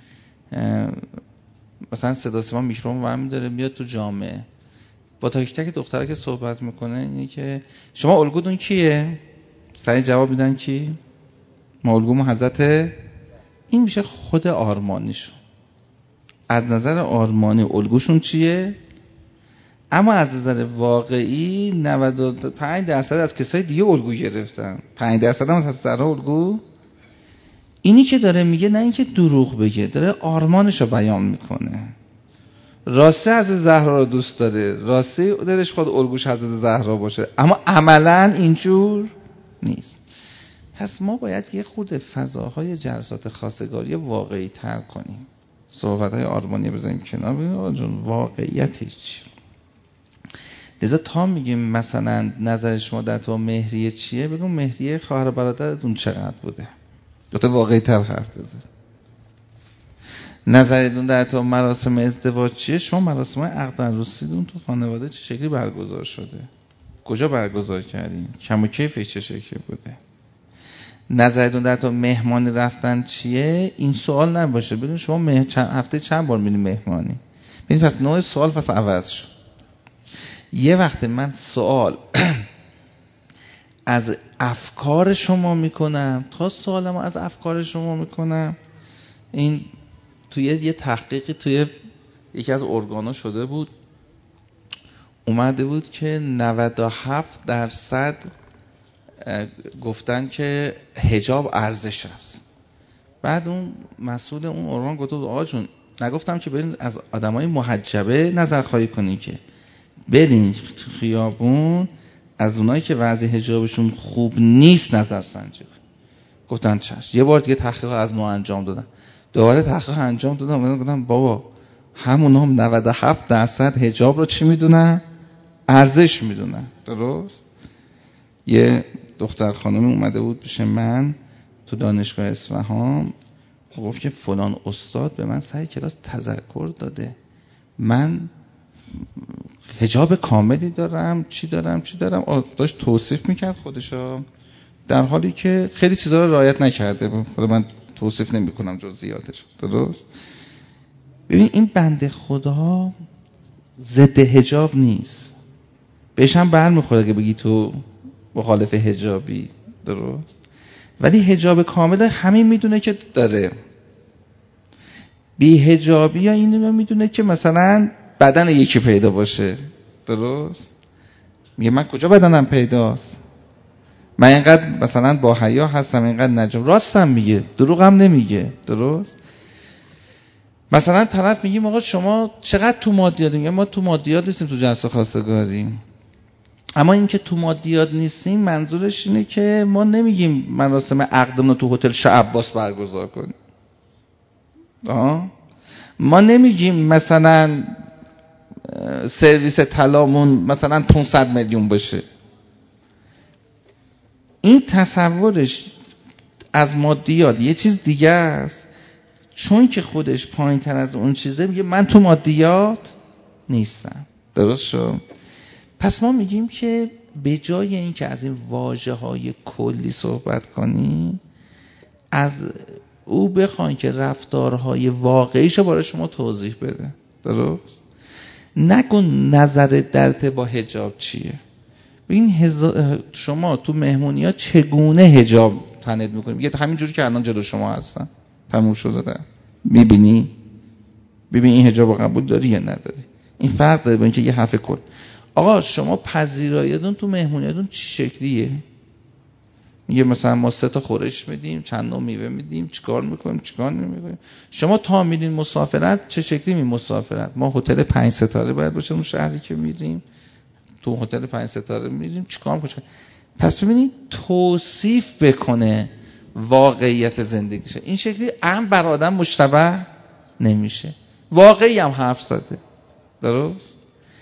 A: مثلا صدا سیما میکروفون برمی داره میاد تو جامعه با تک تک دختره که صحبت میکنه اینه که شما الگوتون کیه؟ سریع جواب میدن کی؟ ما الگومون حضرت. این میشه خود آرمانیشون. از نظر آرمانی الگوشون چیه؟ اما از نظر واقعی 95% از کسای دیگه الگو گرفتن. 5% هم از زهرا الگو. اینی که داره میگه نه اینکه دروغ بگه، داره آرمانشو بیان میکنه. راسته حضرت زهرا رو دوست داره، راسته دلش خود الگوش حضرت زهرا باشه، اما عملاً اینجور نیست. پس ما باید یه خورده فضاهای جلسات خواستگاری واقعی تر کنیم. صحبت‌های آرمانی بزنیم کنار، بگیم آقا جون واقعیتش چیه. لذا تا میگیم مثلا نظر شما در تو مهریه چیه، بگم مهریه خواهر برادرتون چقدر بوده، دوتا واقعی تر حرف بزن. نظرتون در تو مراسم ازدواج چیه، شما مراسم عقد عروسیتون تو خانواده چه شکلی برگزار شده، کجا برگزار کردین، کم و کیفش چه شکلی بوده. نظرتون در تو مهمانی رفتن چیه، این سوال نباشه بگین شما هفته چند بار میرین مهمانی. ببین پس نوع سوال پس عوض شد. یه وقت من سوال از افکار شما میکنم تا سوالمو از افکار شما میکنم. این توی یه تحقیقی توی یکی از ارگانا شده بود، اومده بود که 97% گفتن که حجاب ارزش است. بعد اون مسئول اون ارگان گفت آقا جون نگفتم که برین از آدمای محجبه نظر خواهی کنین، که برین خیابون از اونایی که وضع حجابشون خوب نیست نظر سنجی کن. گفتن چشم. یه بار دیگه تحقیق از نوع انجام دادن، دوباره تحقیق انجام دادن، گفتن بابا همونا هم 97% حجاب رو چی میدونن؟ ارزش میدونن. درست؟ یه دختر خانمی اومده بود پیش من تو دانشگاه اصفهان، گفت که فلان استاد به من سر کلاس تذکر داده، من حجاب کاملی دارم، چی دارم. داشت توصیف میکرد خودشو، در حالی که خیلی چیزا رو رعایت نکرده. خود من توصیف نمیکنم جزئیاتش. درست؟ ببین این بنده خدا ضد حجاب نیست، بهش هم برمیخوره که بگی تو مخالف حجابی. درست؟ ولی حجاب کامل همین میدونه که داره. بی حجابی یا اینو میدونه که مثلا بدن یکی پیدا باشه. درست؟ میگه من کجا بدنم پیداست، من اینقدر مثلا با حیا هستم، اینقدر نجم. راستم میگه، دروغ هم نمیگه. درست؟ مثلا طرف میگیم آقا شما چقدر تو مادیات، میگه ما تو مادیات نیستیم تو جلسه خواستگاری. اما این که تو مادیات نیستیم منظورش اینه که ما نمیگیم مراسم عقدمون رو تو هتل شاه عباس برگزار کنیم. ما نمیگیم مثلا سرویس طلامون مثلا 500 میلیون باشه. این تصورش از مادیات یه چیز دیگه است، چون که خودش پایین تر از اون چیزه میگه من تو مادیات نیستم. درست شد؟ پس ما میگیم که به جای این که از این واژه‌های کلی صحبت کنی، از او بخواین که رفتارهای واقعیشو برای شما توضیح بده. درست؟ نکن نظرت در ارتباط با حجاب چیه. ببین شما تو مهمونی‌ها چگونه حجاب تنت میکنی؟ میگه همینجوری که الان جلو شما هستن تموم شده ده. میبینی؟ ببین این حجاب قبول داری یا نداری. این فرق داره با اینکه یه حرف کل. آقا شما پذیراییتون تو مهمونیاتون چه شکلیه؟ میگه مثلا ما 3 تا خورش میدیم، چند نوع میوه میدیم، چیکار میکنیم چیکار نمیکنیم. شما تا میدین مسافرت چه شکلی می مسافرت؟ ما هتل 5 ستاره باید باشه اون شهری که میریم، تو هتل 5 ستاره میریم چیکار میکنه. پس ببینید توصیف بکنه واقعیت زندگیشه، این شکلی هم بر آدم مشتبه نمیشه، واقعی هم حرف زده. درست؟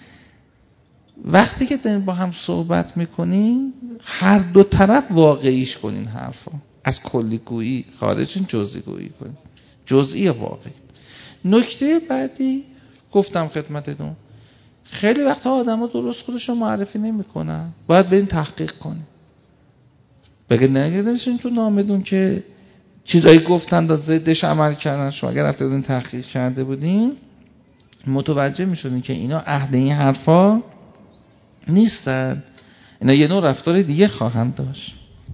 A: وقتی که دارین با هم صحبت میکنین هر دو طرف واقعیش کنین حرفا، از کلی گویی خارج جزئی گویی کنین، جزئی واقعی. نکته بعدی گفتم خدمتتون، خیلی وقتا آدما درست خودشون معرفی نمیکنن، باید برین تحقیق کنین. بگه نگیدنشین تو نامدون که چیزایی گفتن دا ضدش عمل کردن. شما اگر رفته بودین تحقیق کرده بودین متوجه میشدین که اینا اهل این حرفا نیستن، اینا یه نوع رفتار دیگه خواهند داشت.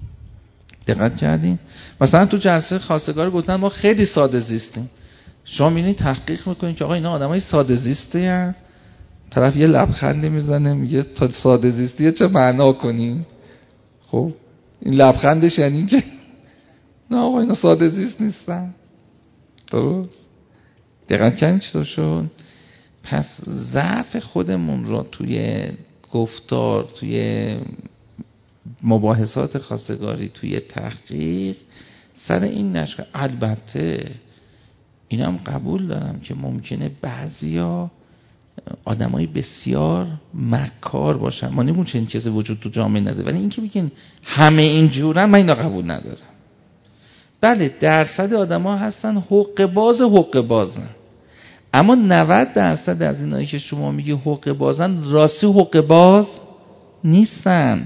A: دقت کردین؟ مثلا تو جلسه خواستگار گفتن ما خیلی ساده زیستیم. شما میبینید تحقیق میکنین که آقا اینا آدمای ساده زیستی هستن، طرف یه لبخندی میزنه میگه تا ساده زیستیه چه معنا کنین؟ خب این لبخندش یعنی که نه آقا اینا ساده زیست نیستن. درست؟ دقت کردین چطور شد؟ پس ضعف خودمون رو توی گفتار، توی مباحثات خواستگاری، توی تحقیق سر این نشکر. البته اینم قبول دارم که ممکنه بعضیا آدمای بسیار مکار باشن، ما نمیگیم چنین چیزی وجود تو جامعه نداره، ولی این که میگن همه اینجورن من اینا قبول ندارم. بله درصد آدما هستن حق بازن، اما 90% از اینایی که شما میگی حق بازن راستی حق باز نیستن.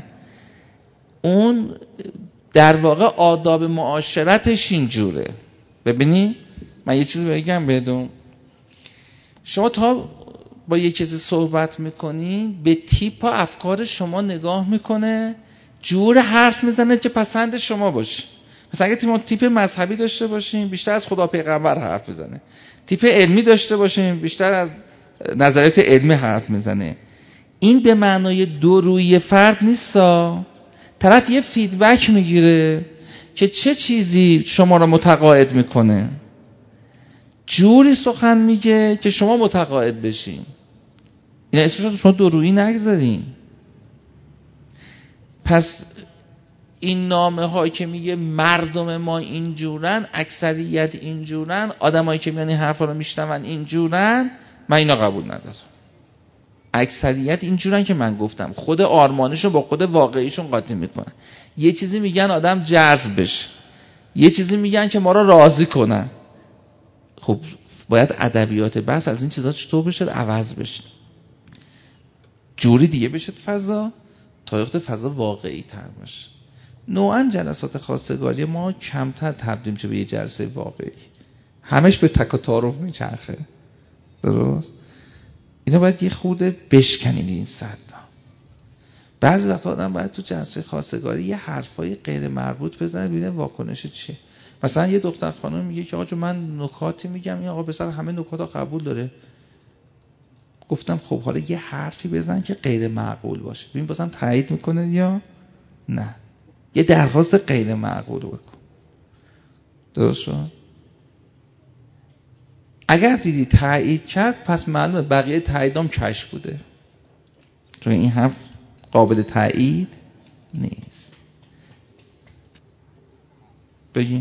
A: اون در واقع آداب معاشرتش اینجوره. ببینی من یه چیزی بگم بهتون، شما تا با یه کسی صحبت میکنین به تیپ و افکار شما نگاه میکنه، جور حرف میزنه که پسند شما باشه. مثلا اگه تیپ مذهبی داشته باشین بیشتر از خدا پیغمبر حرف میزنه، تیپ علمی داشته باشین بیشتر از نظریات علمی حرف میزنه. این به معنای دو روی فرد نیستا، طرف یه فیدبک میگیره که چه چیزی شما را متقاعد میکنه، جوری سخن میگه که شما متقاعد بشین. این اسمش شما دو رویی نگذارین. پس این نامه هایی که میگه مردم ما اینجورن، اکثریت اینجورن، آدمایی که میان این حرفا رو میشنون اینجورن، من اینا قبول ندارم. اکثریت اینجورن که من گفتم، خود آرمانشون با خود واقعیشون قاطی میکنن. یه چیزی میگن آدم جذب بشه، یه چیزی میگن که ما رو راضی کنن. خب باید ادبیات بحث از این چیزا چطور بشه عوض بشه، جوری دیگه بشه فضا تا وقت فضا واقعی تر باشه. نوعا جلسات خواستگاری ما کمتر تبدیل میشه به یه جلسه واقعی، همش به تک و تعارف میچرخه. درست؟ اینا باید یه خورده بشکنین این صدا. بعضی وقت آدم باید تو جلسه خواستگاری یه حرفای غیر مربوط بزنه ببینه واکنش چیه. مثلا یه دختر خانم میگه که آقا من نکاتی میگم، این آقا پسر همه نکاتا قبول داره. گفتم خب حالا یه حرفی بزن که غیر معقول باشه، ببین بازم تایید میکنه یا نه. یه درخواست غیر معقول بکن. درست شد؟ اگر دیدی تایید کرد پس معلومه بقیه تاییدام کش بوده، چون این حرف قابل تایید نیست. بگیم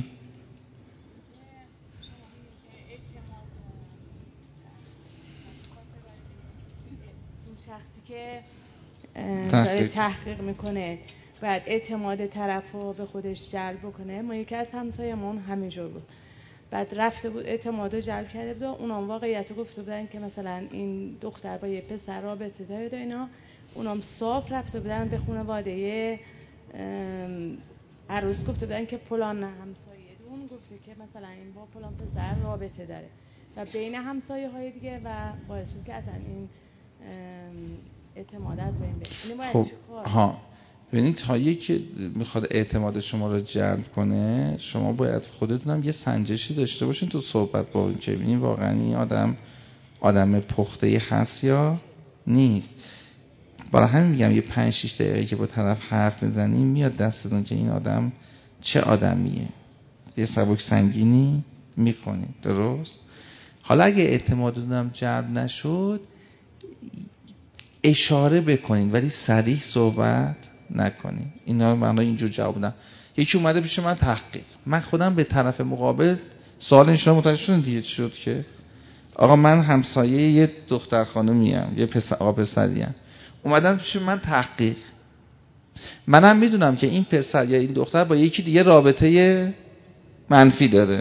C: شخصی که داره تحقیق میکنه باید اعتماد طرف رو به خودش جلب کنه. ما یکی از همسایمون همینجور بود، بعد رفته بود اعتماد رو جلب کرده بود، اونام واقعیت رو گفته بودن که مثلا این دختر با یه پسر رابطه داره و اینا. اونام صاف رفته بودن به خانواده عروس گفته بودن که فلان همسایه اون گفته که مثلا این با فلان پسر رابطه داره و بین همسایه های دیگه و باعث شد که اصلا این اعتماد از بین بره.
A: خب ها ببینید تا یکی میخواد اعتماد شما رو جلب کنه، شما باید خودتونم یه سنجشی داشته باشین تو صحبت با اون که ببینید واقعا این آدم پخته هست یا نیست. برای همین میگم یه 5-6 دقیقه که با طرف حرف میزنیم میاد دستتون که این آدم چه آدمیه، یه سبک سنگینی میکنید. درست؟ حالا اگه اعتمادتونم جلب نشد اشاره بکنین ولی صریح صحبت نکنین. اینا من اینجور جواب بدم. یکی اومده پیش من تحقیق، من خودم به طرف مقابل سوال این شما متوجه شدین دیگه چی شد که آقا من همسایه یه دختر خانومیم، یه آقا پسریم، اومدن پیش من تحقیق، منم میدونم که این پسر یا این دختر با یکی دیگه رابطه منفی داره.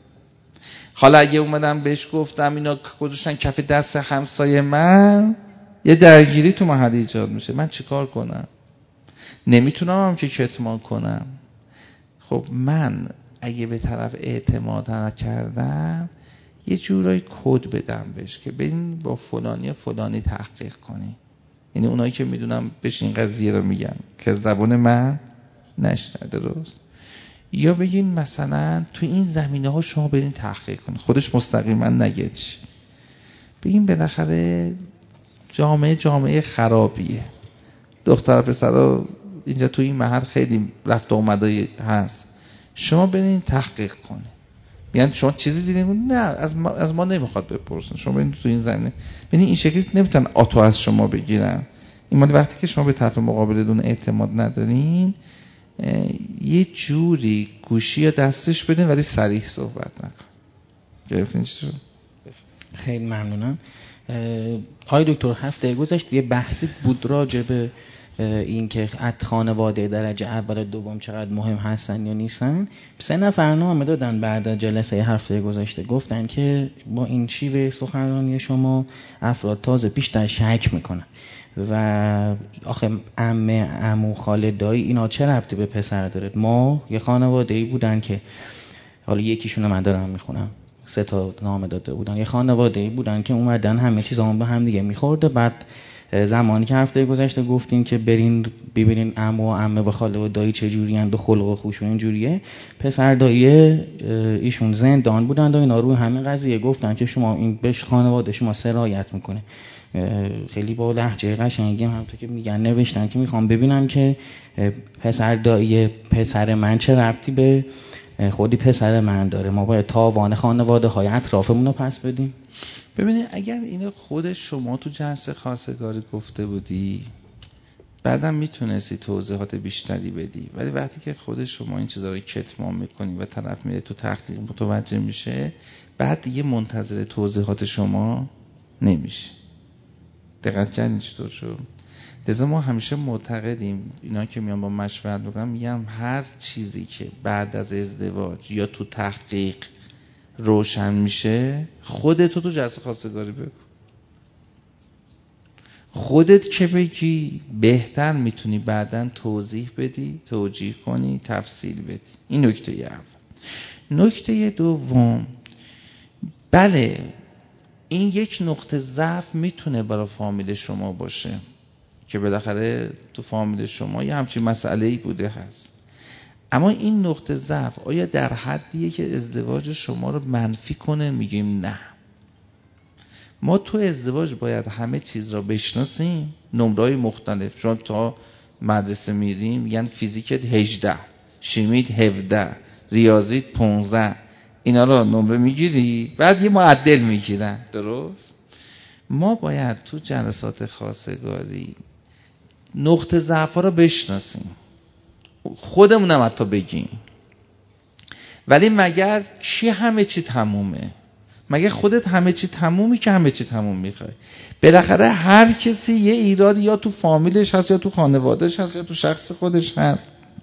A: حالا اگه اومدم بهش گفتم اینا گذاشتن کف دست همسایه من، یه درگیری تو محل ایجاد میشه، من چیکار کنم؟ نمیتونم هم که کتمان کنم. خب من اگه به طرف اعتماد نکردم یه جورایی کد بدم بهش که برین با فلانی فلانی تحقیق کنی، یعنی اونایی که میدونم بهش این قضیه رو میگم که زبان من نشنه، درست؟ یا بگین مثلا تو این زمینه ها شما برین تحقیق کنی، خودش مستقیما نگه چی، بگین بالاخره جامعه خرابیه، دختر پسرا اینجا تو این محل خیلی رفت و اومدایی هست، شما برین تحقیق کنی. میگن شما چیزی دیدین؟ نه از ما نمیخواد بپرسن، شما برین تو این زمینه. ببین این شکلی نمیتونن آتو از شما بگیرن. این مالی وقتی که شما به طرف مقابلتون اعتماد ندارین، یه جوری گوشی یا دستش بدین ولی صریح صحبت نکن. گرفتین چی شد؟
B: خیلی ممنونم. آقای دکتر هفته گذشته یه بحثی بود راجع به این که خانواده درجه اول دوم چقدر مهم هستن یا نیستن. 3 نفر نامه دادن بعد از جلسه هفته گذشته، گفتن که با این شیوه سخنرانی شما افراد تازه بیشتر شک میکنن و آخه عمو خاله دایی اینا چه ربطی به پسر داره؟ ما یه خانواده‌ای بودن که حالا یکیشون من دارم میخونم، 3 تا نامه داده بودن، یه خانواده‌ای بودن که اومدن همه چیزامون به هم دیگه میخورده. بعد زمانی که هفته گذشته گفتین که برین ببینین عمو و عمه و خاله و دایی چه جوریان، دو خلق و خوشون اینجوریه، پسر دایی ایشون زندان بودن و اینا روی همین قضیه گفتن که شما این بهش خانواده شما سرایت میکنه. خیلی با لهجه قشنگی همونطور که میگن نوشتن که میخوام ببینم که پسر دایی پسر من چه ربطی به خودی پسر من داره، ما باید تاوان خانواده های اطرافمون رو پس بدیم.
A: ببینید اگر اینو خود شما تو جلسه خواستگاری گفته بودی بعدم میتونستی توضیحات بیشتری بدی، ولی وقتی که خود شما این چیزا رو کتمان میکنی و طرف میره تو تحقیق متوجه میشه، بعد دیگه منتظر توضیحات شما نمیشه. دقت کردین چطور شد؟ لذا ما همیشه معتقدیم اینا که میان با مشورت میکنم، میگم هر چیزی که بعد از ازدواج یا تو تحقیق روشن میشه خودت تو جلسه خواستگاری بگو. خودت که بگی بهتر میتونی بعداً توضیح بدی، توجیه کنی، تفصیل بدی. این نکته اول. نکته دوم، بله این یک نقطه ضعف میتونه برای فامیل شما باشه که بالاخره تو فامیل شما یه همچین مسئله‌ای بوده هست، اما این نقطه ضعف آیا در حدیه که ازدواج شما رو منفی کنه؟ میگیم نه. ما تو ازدواج باید همه چیز را بشناسیم، نمره‌های مختلف، چون تا مدرسه میریم میگن فیزیکت 18، شیمیت 17، ریاضیت 15، اینا را نمره میگیری بعد یه معدل میگیرن، درست؟ ما باید تو جلسات خواستگاری نقطه ضعف‌ها را بشناسیم، خودمونم حتی بگیم. ولی مگر کی همه چی تمومه؟ مگر خودت همه چی تمومی که همه چی تموم میخوای؟ بالاخره هر کسی یه ایرادی یا تو فامیلش هست یا تو خانوادهش هست یا تو شخص خودش هست.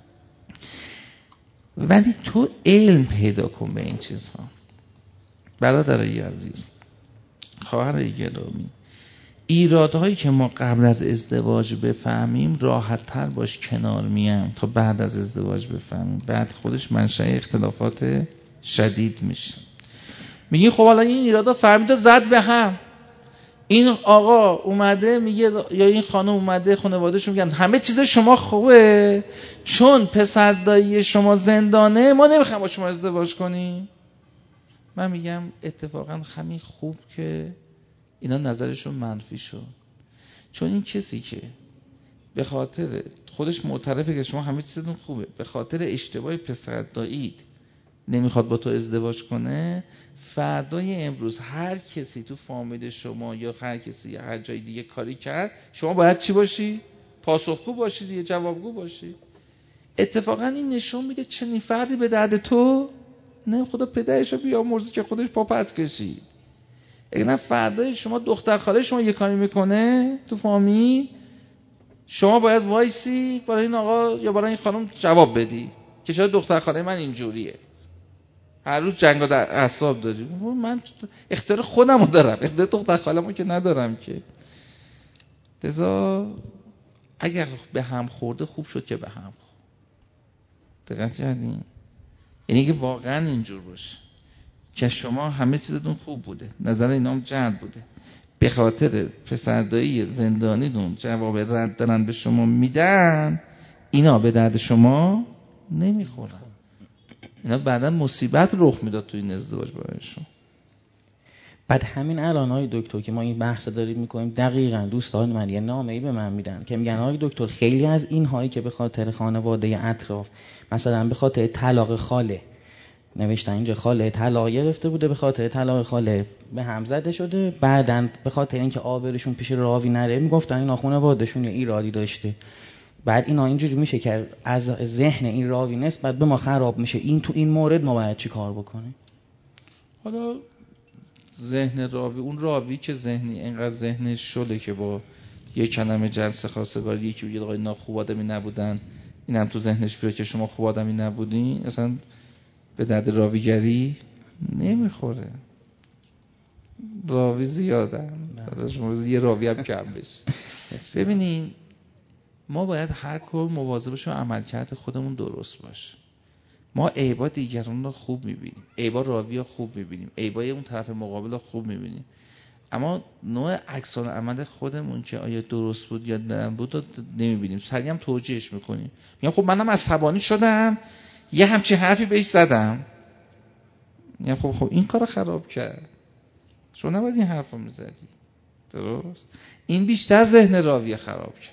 A: ولی تو علم پیدا کن به این چیزها. برادرای عزیز، خواهرای گرامی، ایرادهایی که ما قبل از ازدواج بفهمیم راحت تر باش کنار میام تا بعد از ازدواج بفهمیم، بعد خودش منشأ اختلافات شدید میشه. میگی خب حالا این ایرادا فهمید زد به هم، این آقا اومده میگه یا این خانم اومده خانواده‌شون میگن همه چیز شما خوبه، چون پسر دایی شما زندانه ما نمیخوایم با شما ازدواج کنیم. من میگم اتفاقا همین خوب که اینا نظرشون منفی شد، چون این کسی که به خاطر خودش معترفه که شما همه چیزتون خوبه، به خاطر اشتباه پسر دایید نمیخواد با تو ازدواج کنه، فردای امروز هر کسی تو فامیل شما یا هر کسی یا هر جای دیگه کاری کرد، شما باید چی باشی؟ پاسخگو باشی دیگه، جوابگو باشی. اتفاقا این نشون میده چنین فردی به درد تو نه، خدا پدرشو بیامرزه که خودش پا پس کشید. اگه نه فردای شما دختر خاله شما یه کاری میکنه تو فامیل، شما باید وایسی برای این آقا یا برای این خانم جواب بدی که چرا دختر خاله من اینجوریه، هر روز جنگ و در اعصاب داری. من اختیار خودمو دارم، اختیار دختر خاله‌مو که ندارم که. لذا اگر به هم خورده خوب شد که به هم خورد. دقت کردین؟ یعنی که واقعا اینجور باشه که شما همه چیزتون خوب بوده، نظر اینام جلب بوده، به خاطر پسردایی زندانیتون جواب رد دارن به شما میدن، اینا به درد شما نمیخورن. اینا بعدا مصیبت رخ میداد تو این ازدواج برای شما.
B: بعد همین الان های دکتر که ما این بحث داریم میکنیم، دقیقاً دوستان من یه نامه‌ای به من میدن که میگن آقای دکتر خیلی از این هایی که به خاطر خانواده اطراف، مثلا به خاطر طلاق خاله نوشتن اینجا، خاله طلاق گرفته بوده، به خاطر طلاق خاله به هم زده شده، بعدن به خاطر اینکه آبرشون پیش راوی نره میگفتن اینا خانواده‌شون یا ایرادی داشته، بعد اینا اینجوری میشه که از ذهن این راوی نسبت به ما خراب میشه. این تو این مورد ما باید چی کار بکنیم؟
A: حالا ذهن راوی، اون راوی که ذهنی اینقدر ذهنش شله که با یک کلمه جلسه خواستگاری یکی بگه آقا اینا خوب آدمی نبودن، اینم تو ذهنش بیاره که شما خوب آدمی نبودین، اصلا به درد راویگری نمیخوره. راوی زیادن، شما یه راوی هم کم بشه. ببینین ما باید هر کار مواظب باشیم عملکرد خودمون درست باشه. ما عیبا دیگران رو خوب میبینیم، عیبا راوی رو خوب میبینیم، عیبای اون طرف مقابل رو خوب میبینیم، اما نوع عکس العمل خودمون که آیا درست بود یا نبود رو نمیبینیم، سریع هم توجیهش میکنیم. میگم خب منم عصبانی شدم یه همچین حرفی بهش زدم، میگم خب این کارو خراب کرد، شما نباید این حرفو میزدی. درست؟ این بیشتر ذهن راوی خراب کرد.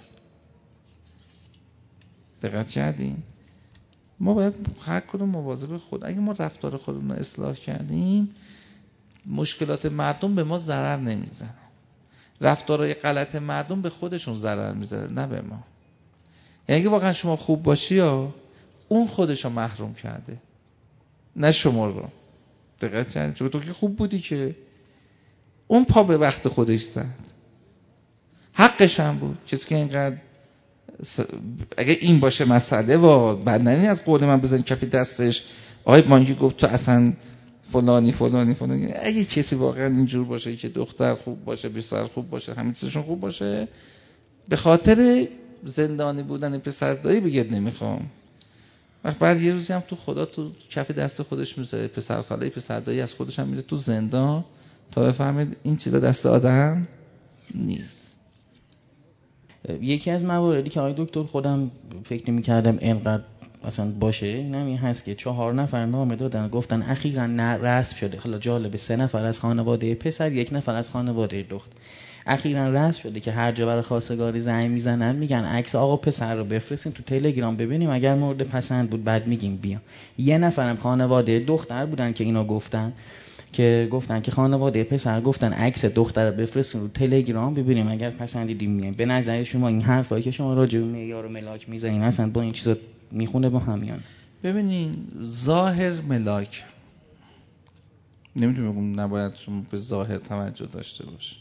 A: دقت کردین؟ ما باید هر کدوم مواظب خود. اگه ما رفتار خودمون رو اصلاح کردیم، مشکلات مردم به ما ضرر نمیزنه، رفتارهای غلط مردم به خودشون ضرر میزنه نه به ما. یعنی اگه واقعا شما خوب باشی یا اون خودشو محروم کرده نه شما رو. دقت کردین؟ چون تو که خوب بودی که اون پا به وقت خودش زد، حقش هم بود. کسی که اینقدر اگه این باشه مسئله و بندنی از قول من بزنی کف دستش، آقای بانکی گفت تو اصلا فلانی فلانی فلانی. اگه کسی واقعا اینجور باشه که دختر خوب باشه، پسر خوب باشه، همه چیزشون خوب باشه، به خاطر زندانی بودن پسردایی بگید نمیخوام، بعد یه روزی هم تو خدا تو کف دست خودش میذاره پسر خاله پسردایی از خودش هم میره تو زندان تا بفهمید این چیزا دست آدم نیست.
B: یکی از مواردی که آقای دکتر خودم فکر نمی‌کردم اینقدر اصلا باشه این هست که 4 نفر نامه دادن گفتن اخیراً رسم شده. حالا جالبه 3 نفر از خانواده پسر، 1 نفر از خانواده دختر. اخیراً رسم شده که هر جا برای خواستگاری زنگ میزنن میگن عکس آقا پسر رو بفرستین تو تلگرام ببینیم، اگر مورد پسند بود بعد میگیم بیان. 1 نفرم خانواده دختر بودن که اینا گفتن که خانواده پسر گفتن عکس دختر رو بفرستین رو تلگرام ببینیم اگر پسندیدیم میایم. به نظر شما این حرفایی که شما راجع به معیار و ملاک میزنین اصلا با این چیزا میخونه با همیان؟
A: ببینین ظاهر ملاک، نمیتونم بگم نباید شما به ظاهر توجه داشته باش،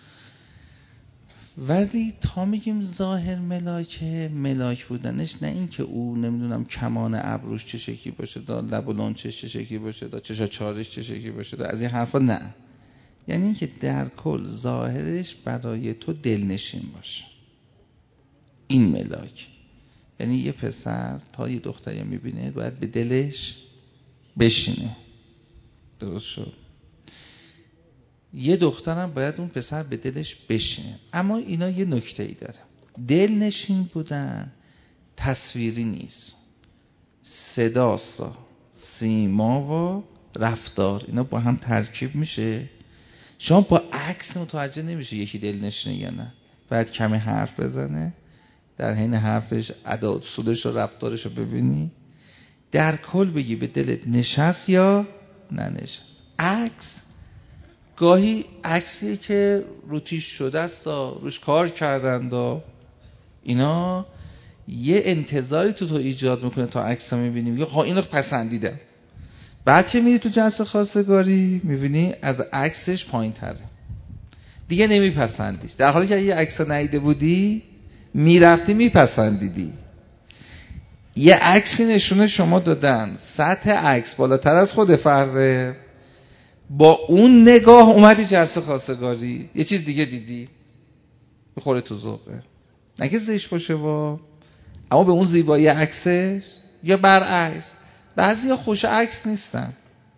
A: ولی تا میگیم ظاهر ملاک بودنش نه این که او نمیدونم کمان ابروش چه شکلی باشه، دا لب و لنچش چه شکلی باشه، دا چشا چارش چه شکلی باشه، دا از این حرفا نه. یعنی این که در کل ظاهرش برای تو دلنشین باشه، این ملاک. یعنی یه پسر تا یه دختری میبینه باید به دلش بشینه. درست شد؟ یه دخترم باید اون پسر به دلش بشینه. اما اینا یه نکته‌ای داره، دلنشین بودن تصویری نیست، صداست، سیما و رفتار، اینا با هم ترکیب میشه. شما با عکس متوجه نمیشه یکی دلنشینه یا نه، باید کمی حرف بزنه، در حین حرفش ادا اصولش و رفتارش رو ببینی. در کل بگی به دلت نشست یا ننشست. عکس گاهی عکسیه که روتیش شده است، روش کار کردند، اینا یه انتظاری تو ایجاد میکنه تا عکس ها میبینیم میگه خب اینو پسندیدم، بعد که میری تو جلسه خواستگاری میبینی از عکسش پایین تره، دیگه نمیپسندیش، در حالی که یه عکس ندیده بودی میرفتی میپسندیدی. یه عکسی نشونه شما دادن، سطح عکس بالاتر از خود فرده، با اون نگاه اومدی جلسه خواستگاری یه چیز دیگه دیدی، بخوره تو ذوقه، نگه زشت باشه اما به اون زیبایی عکسش. یا برعکس بعضیا خوش عکس نیستن،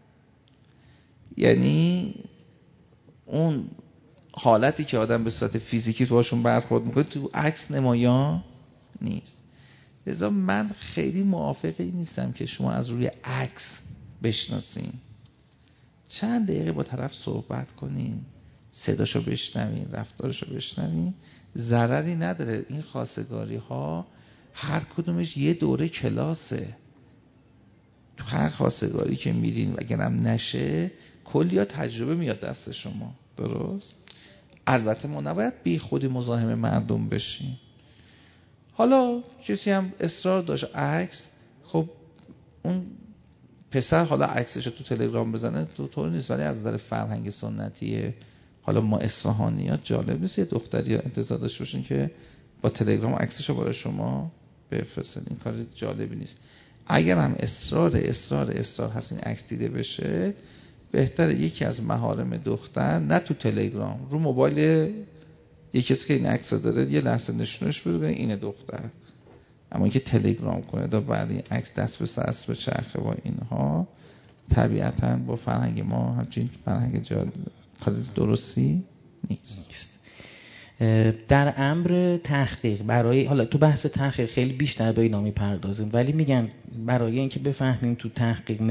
A: یعنی اون حالتی که آدم به صورت فیزیکی باشون برخورد میکنه تو عکس نمایان نیست. لذا من خیلی موافق این نیستم که شما از روی عکس بشناسین. چند دقیقه با طرف صحبت کنین، صداشو بشنوین، رفتارشو بشنوین، ضرری نداره. این خواستگاری ها هر کدومش یه دوره کلاسه. تو هر خواستگاری که میرین اگرم نشه کلی تجربه میاد دست شما، درست؟ البته ما نباید بی خودی مزاحم مردم بشیم. حالا کسی هم اصرار داشت عکس، خب اون پسر حالا عکسشو تو تلگرام بزنه تو طور نیست، ولی از نظر فرهنگ سنتیه حالا ما اصفهانی‌ها جالب نیست یه دختری انتظار داشته باشین که با تلگرام عکسشو برای شما بفرستن، این کار جالبی نیست. اگر هم اصرار هست این عکس دیده بشه، بهتره یکی از محارم دختر نه تو تلگرام، رو موبایل یکی کسی که این عکس داره یه لحظه نشونش بده اینه دختر، اما اینکه تلگرام کنه تا بعد این عکس دست به سر به چرخه با اینها طبیعتاً با فرهنگ ما همچین فرهنگ درستی نیست.
B: در امر تحقیق برای حالا تو بحث تحقیق خیلی بیشتر به اینا میپردازیم، ولی میگن برای اینکه بفهمیم تو تحقیق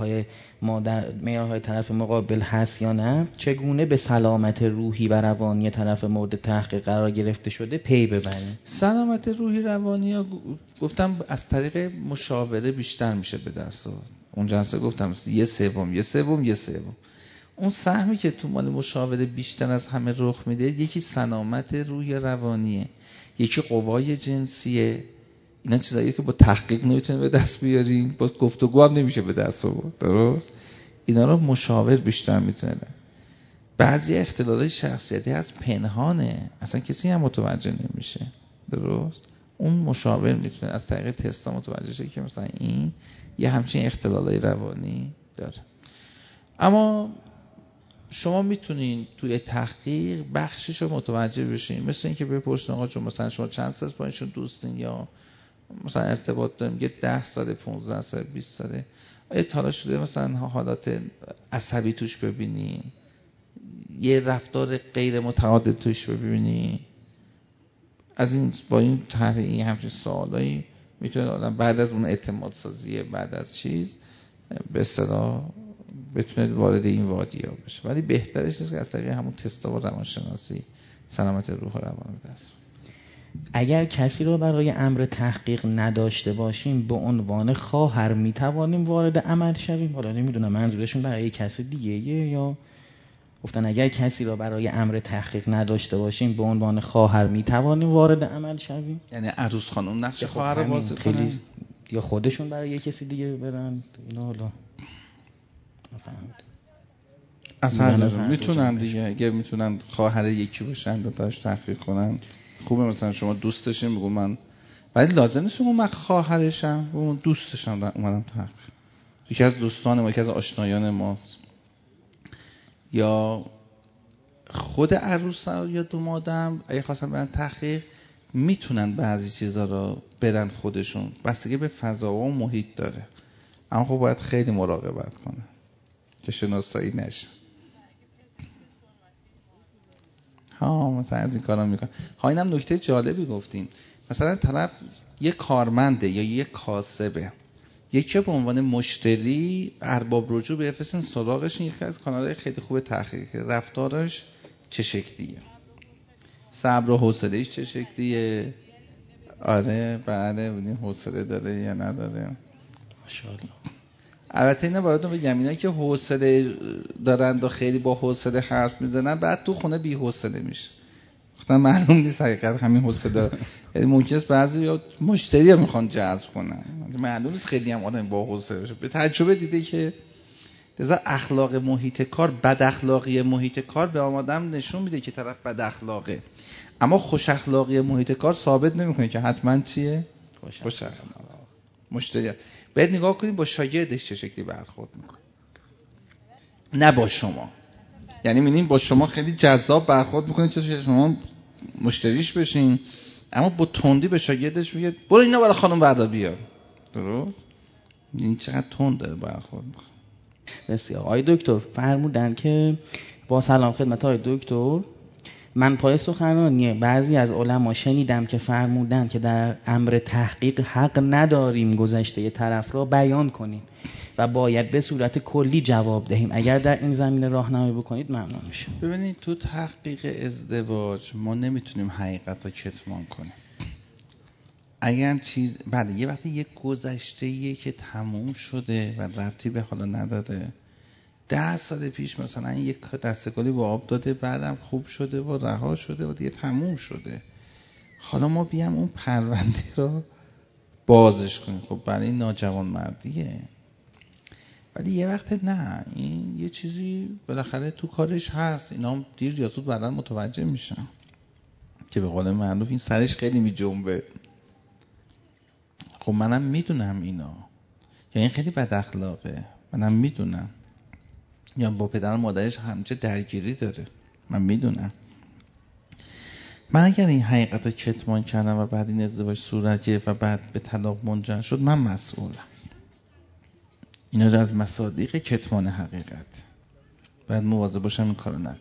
B: معیارهای طرف مقابل هست یا نه، چگونه به سلامت روحی و روانی طرف مورد تحقیق قرار گرفته شده پی ببریم.
A: سلامت روحی روانی گفتم از طریق مشاوره بیشتر میشه به دست آورد. اونجا گفتم یه سوم اون سهمی که تو مال مشاوره بیشتر از همه رخ میده، یکی سلامت روحی روانیه، یکی قوای جنسیه. اینا چیزاییه که با تحقیق نمیتونه به دست بیارین، با گفتگو هم نمیشه به دست آورد، درست؟ اینا رو مشاور بیشتر میتونه. بعضی اختلالات شخصیتی هست پنهانه، اصلا کسی هم متوجه نمیشه، درست؟ اون مشاور میتونه از طریق تستا متوجه شه که مثلا این یه همچین اختلالای روانی داره. اما شما میتونین توی تحقیق بخشش رو متوجه بشین، مثل اینکه بپرسین آقا چون مثلا شما چند سال با ایشون دوستین یا مثلا ارتباط داریم، یه 10 سال 15 سال 20 ساله، آیا تا شده مثلا حالات عصبی توش ببینین، یه رفتار غیر متعادل توش ببینین؟ از این با این طرح همچین سوالایی میتونه آدم بعد از اون اعتماد سازی بعد از چیز به اصطلاح بتونه وارد این وادی‌ها بشه. ولی بهترش نیست که از طریق همون تستا و روانشناسی سلامت روح و روان دست.
B: اگر کسی رو برای امر تحقیق نداشته باشیم به عنوان خواهر میتوانیم وارد عمل شویم؟ حالا نمیدونم منظورشون برای کسی دیگه یا گفتن اگر کسی رو برای امر تحقیق نداشته باشیم به عنوان خواهر میتوانیم وارد عمل شویم؟
A: یعنی عروس خانم نقش خواهر رو بازی کنن
B: یا خودشون برای کسی دیگه برن؟ اینا حالا
A: اصلا میتونن دیگه، اگه میتونن خواهر یکی باشن داشت تحقیق کنن خوبه. مثلا شما دوستشین بگو من، ولی لازم نیست من خواهرشم، من دوستشم اومدم تحقیق، یکی از دوستان ما، یکی از آشنایان ماست، یا خود عروس یا دومادم اگه خواستن برن تحقیق میتونن بعضی چیزا رو برن خودشون، بستگی به فضا و محیط داره، اما خب باید خیلی مراقبت کنه که شناسایی نشه. مثلا از این کارا میکنه. اینم نکته جالبی گفتین، مثلا طرف یک کارمنده یا یک کاسبه، یکی به عنوان مشتری ارباب رجوع بفرستین سراغش، یکی از کانالهای خیلی خوب تحقیق رفتارش چه شکلیه، صبر و حوصله‌اش چه شکلیه، آره بله ببینیم حوصله داره یا نداره. البته اینا براتون بگم، اینا که حوصله دارن و خیلی با حوصله حرف میزنن بعد تو خونه بی حوصله میشه. گفتم معلوم نیست حقیقت همین حوصله، یعنی ممکنه است بعضی مشتری رو میخوان جذب کنن، معلوم نیست خیلی هم آدم با حوصله باشه. به تجربه دیده که لذا اخلاق محیط کار، بد اخلاقی محیط کار به آدم نشون میده که طرف بد اخلاقه، اما خوش اخلاقی محیط کار ثابت نمیکنه که حتما چیه؟ خوش اخلاق. مشتری باید نگاه کنید با شاگردش چه شکلی برخورد میکنه، نه با شما. یعنی می‌بینید با شما خیلی جذاب برخورد میکنه که شما مشتریش بشین، اما با تندی به شاگردش میگه برو اینا برای خانم بعدا بیار. درست؟ این چقدر تند داره برخورد میکنه.
B: بسیار. آقای دکتر فرمودن که با سلام خدمت آقای دکتر، من پای سخنرانی بعضی از علما شنیدم که فرمودن که در امر تحقیق حق نداریم گذشته ی طرف را بیان کنیم و باید به صورت کلی جواب دهیم. اگر در این زمینه راهنمایی بکنید ممنون میشم.
A: ببینید تو تحقیق ازدواج ما نمیتونیم حقیقت رو کتمان کنیم. اگر چیز بله یه وقتی یک گذشته‌ایه که تموم شده و ربطی به حالا نداره، 10 سال پیش مثلا یک دستگلی با آب داده بعدم خوب شده و رها شده و دیگه تموم شده، حالا ما بیام اون پرونده رو بازش کنیم، خب برای ناجوان مردیه. ولی یه وقت نه، این یه چیزی بالاخره تو کارش هست، اینا دیر یا زود بعداً متوجه میشن که به قول معروف این سرش خیلی میجنبه. خب منم میدونم اینا، یا این خیلی بد اخلاقه، منم میدونم، یا با پدر و مادرش همچه درگیری داره، من میدونم. من اگر این حقیقت رو کتمان کردم و بعد این ازدواج صورت گرفت و بعد به طلاق منجر شد، من مسئولم. اینا رو از مصادیق کتمان حقیقت باید مواظب باشم این کارو نکنم.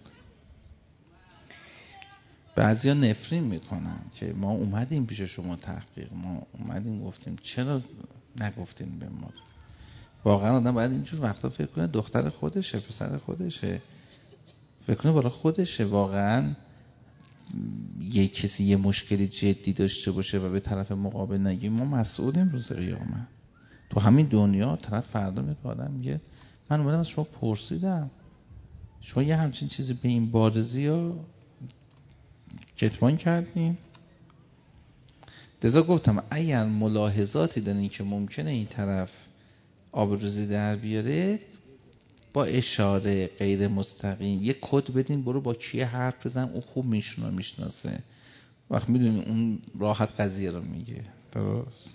A: بعضیا نفرین میکنن که ما اومدیم پیش شما تحقیق، ما اومدیم گفتیم چرا نگفتین به ما. واقعا آدم باید اینجور وقتا فکر کنه دختر خودشه، پسر خودشه، فکر کنه برای خودشه. واقعا یه کسی یه مشکلی جدی داشته باشه و به طرف مقابل نگیم ما مسئولیم روز قیامت. تو همین دنیا طرف فردا میاد به آدم میگه من اومدم از شما پرسیدم، شما یه همچین چیزی به این بارزی ها کتمان کردیم. لذا گفتم اگر ملاحظاتی دارین که ممکنه این طرف آبروزی در بیاره، با اشاره غیر مستقیم یه کد بدین برو با کیه حرف بزن، اون خوب میشناسه، وقت میدونی اون راحت قضیه رو میگه. درست؟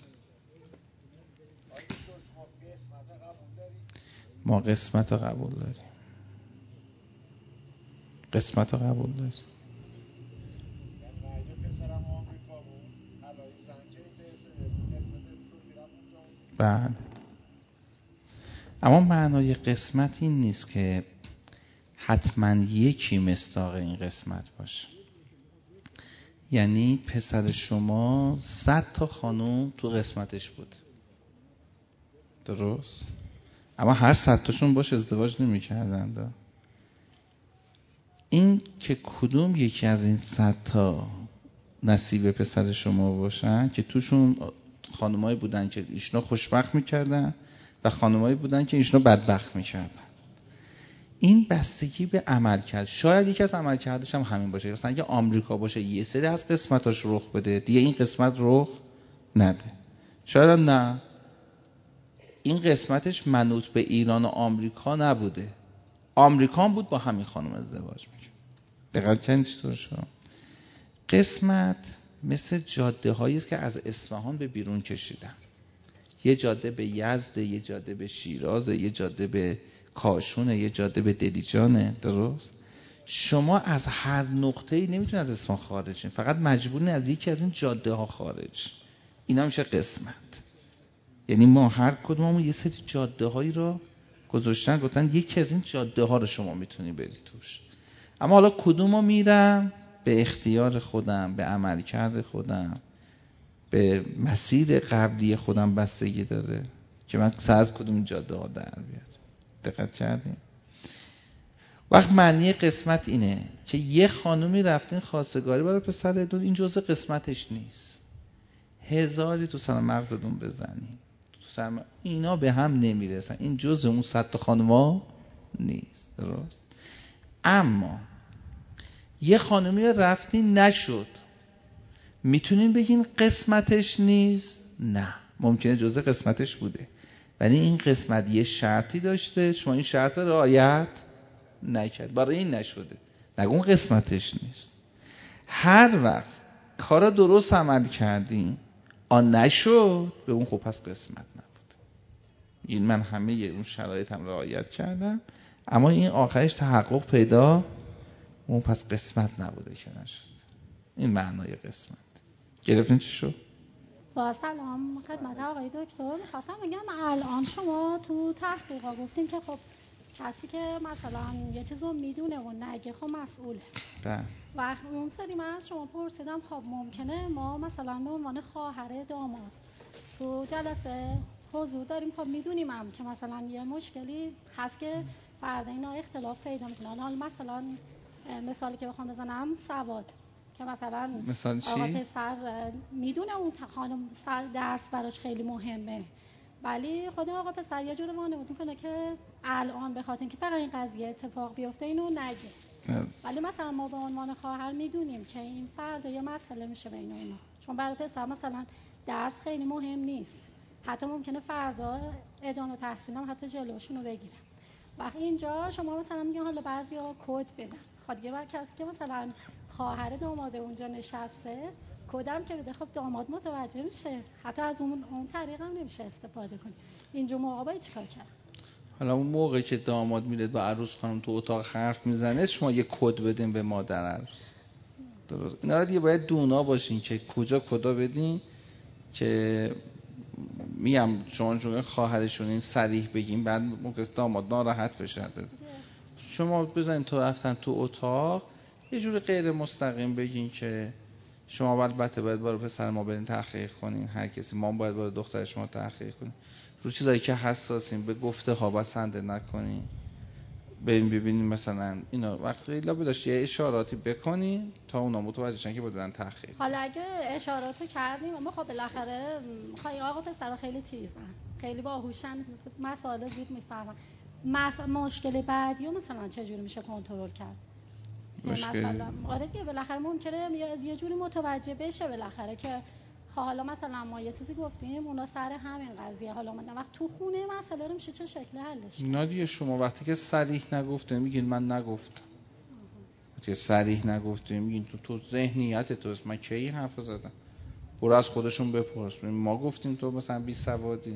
A: ما قسمت رو قبول داریم. قسمت رو قبول داریم. بله. اما معنای قسمت این نیست که حتما یکی مصداق این قسمت باشه. یعنی پسر شما 100 تا خانوم تو قسمتش بود، درست؟ اما هر 100 تاشون باش ازدواج نمی کردند. این که کدوم یکی از این 100 تا نصیب پسر شما باشن که توشون خانمایی بودن که ایشنا خوشبخت میکردن و خانمایی بودن که ایشنا بدبخت میکردن. این بستگی به عمل کرد. شاید یکی از عمل کردش هم همین باشه، مثلا اگه آمریکا باشه یه سری از قسمتاش رخ بده دیگه این قسمت رخ نده. شاید نه، این قسمتش منوط به ایران و آمریکا نبوده، آمریکا بود با همین خانم ازدواج میکرد. دقیق چند چطور شد؟ قسمت مثل جاده هایی است که از اصفهان به بیرون کشیدن. یه جاده به یزد، یه جاده به شیراز، یه جاده به کاشونه، یه جاده به دلیجانه. درست؟ شما از هر نقطه‌ای نمیتونید از اصفهان خارج شید، فقط مجبورین از یکی از این جاده ها خارج. اینا میشه قسمت. یعنی ما هر کدوممون یه سری جاده هایی رو گذاشتن، گفتن یکی از این جاده ها رو شما میتونی بری توش. اما حالا کدومو میرم به اختیار خودم، به عملکرد خودم، به مسیر قبلی خودم بستگی داره که من از کدوم جاده ها در بیاد. دقت کردیم؟ وقت معنی قسمت اینه که یه خانومی رفتین خواستگاری برای پسرتون، این جزء قسمتش نیست. هزاری تو سر مغزتون بزنی، تو اینا به هم نمیرسن. این جزء اون 100 تا خانوما نیست. درست؟ اما یه خانمی رفتی نشد، میتونین بگین قسمتش نیست؟ نه، ممکنه جزء قسمتش بوده، ولی این قسمت یه شرطی داشته، شما این شرط رو رعایت نکرد، برای این نشده. نگو اون قسمتش نیست. هر وقت کارا درست عمل کردین آن نشد، به اون خب پس قسمت نبود. این من همه اون شرایطم رعایت کردم، اما این آخرش تحقق پیدا، اون پس قسمت نبوده که نشد. این معنای قسمت. گرفتین چی شد؟
D: با سلام خدمت آقای دکتر، می‌خواستم بگم الان شما تو تحقیقا گفتین که خب کسی که مثلا یه چیزو میدونه و نگه خب مسئوله.
A: بله.
D: و اون سری من از شما پرسیدم خب ممکنه ما مثلا به عنوان خواهر داماد تو جلسه حضور داریم، خب میدونیم هم که مثلا یه مشکلی هست که فردا اینا اختلاف پیدا میکنن. حالا مثلا مثالی که بخوام بزنم سواد، که مثلا آقا پسر میدونه اون خانم درس براش خیلی مهمه، ولی خود آقا پسر یه جور وانمود میکنه که الان به خاطر اینکه فقط این قضیه اتفاق بیفته اینو نگه. ولی مثلا ما به عنوان خواهر میدونیم که این فردا یه مسئله میشه بین اونا، چون برای پسر مثلا درس خیلی مهم نیست، حتی ممکنه فردا ادامه تحصیل هم حتی جلوشون رو بگیره. وقتی اینجا شما مثلا میگن حالا بعضیا کد بدن، خب دیگه بعد کسی که مثلا خواهر داماد اونجا نشسته کدم که بده، خب داماد متوجه میشه، حتی از اون طریق هم نمیشه استفاده کنی. اینجا موقع باید چیکار کرد؟
A: حالا اون موقعی که داماد میره با عروس خانم تو اتاق حرف میزنه، شما یه کد بدین به مادر عروس. درست؟ اینا رو دیگه باید دونا باشین که کجا کدا بدین، که میگم چون خواهرشون این صریح بگیم، بعد ممکنه داماد ناراحت بشه ازت. شما بزنین تو رفتن تو اتاق یه جور غیر مستقیم بگین که شما البته باید برای پسر ما برین تحقیق کنین، هر کسی، ما باید برای دختر شما تحقیق کنین، رو چیزایی که حساسین به گفته ها بسنده نکنین. ببینیم مثلا اینا وقتی لابد داشت یه اشاراتی بکنین تا اونا متوجه شن که بدن تحقیق.
D: حالا اگه اشاراتو کردیم اما خب بالاخره آقا پسر خیلی تیزن، خیلی باهوشن، مسائل زود میفهمن. مشکل بعدی رو مثلا چجوری میشه کنترل کرد؟ مثلا آره دیگه بالاخره ممکنه یه جوری متوجه بشه بالاخره که حالا مثلا ما یه چیزی گفتیم اونا سر همین قضیه حالا اومدن وقت تو خونه مسئله رو میشه چه شکلی حلش؟
A: نه دیگه شما وقتی که صریح نگفته میگین من نگفتم. وقتی که صریح نگفته میگین تو ذهنیت تو من کی حرف زدم؟ برو از خودشون بپرس. ما گفتیم تو مثلا بی سوادی.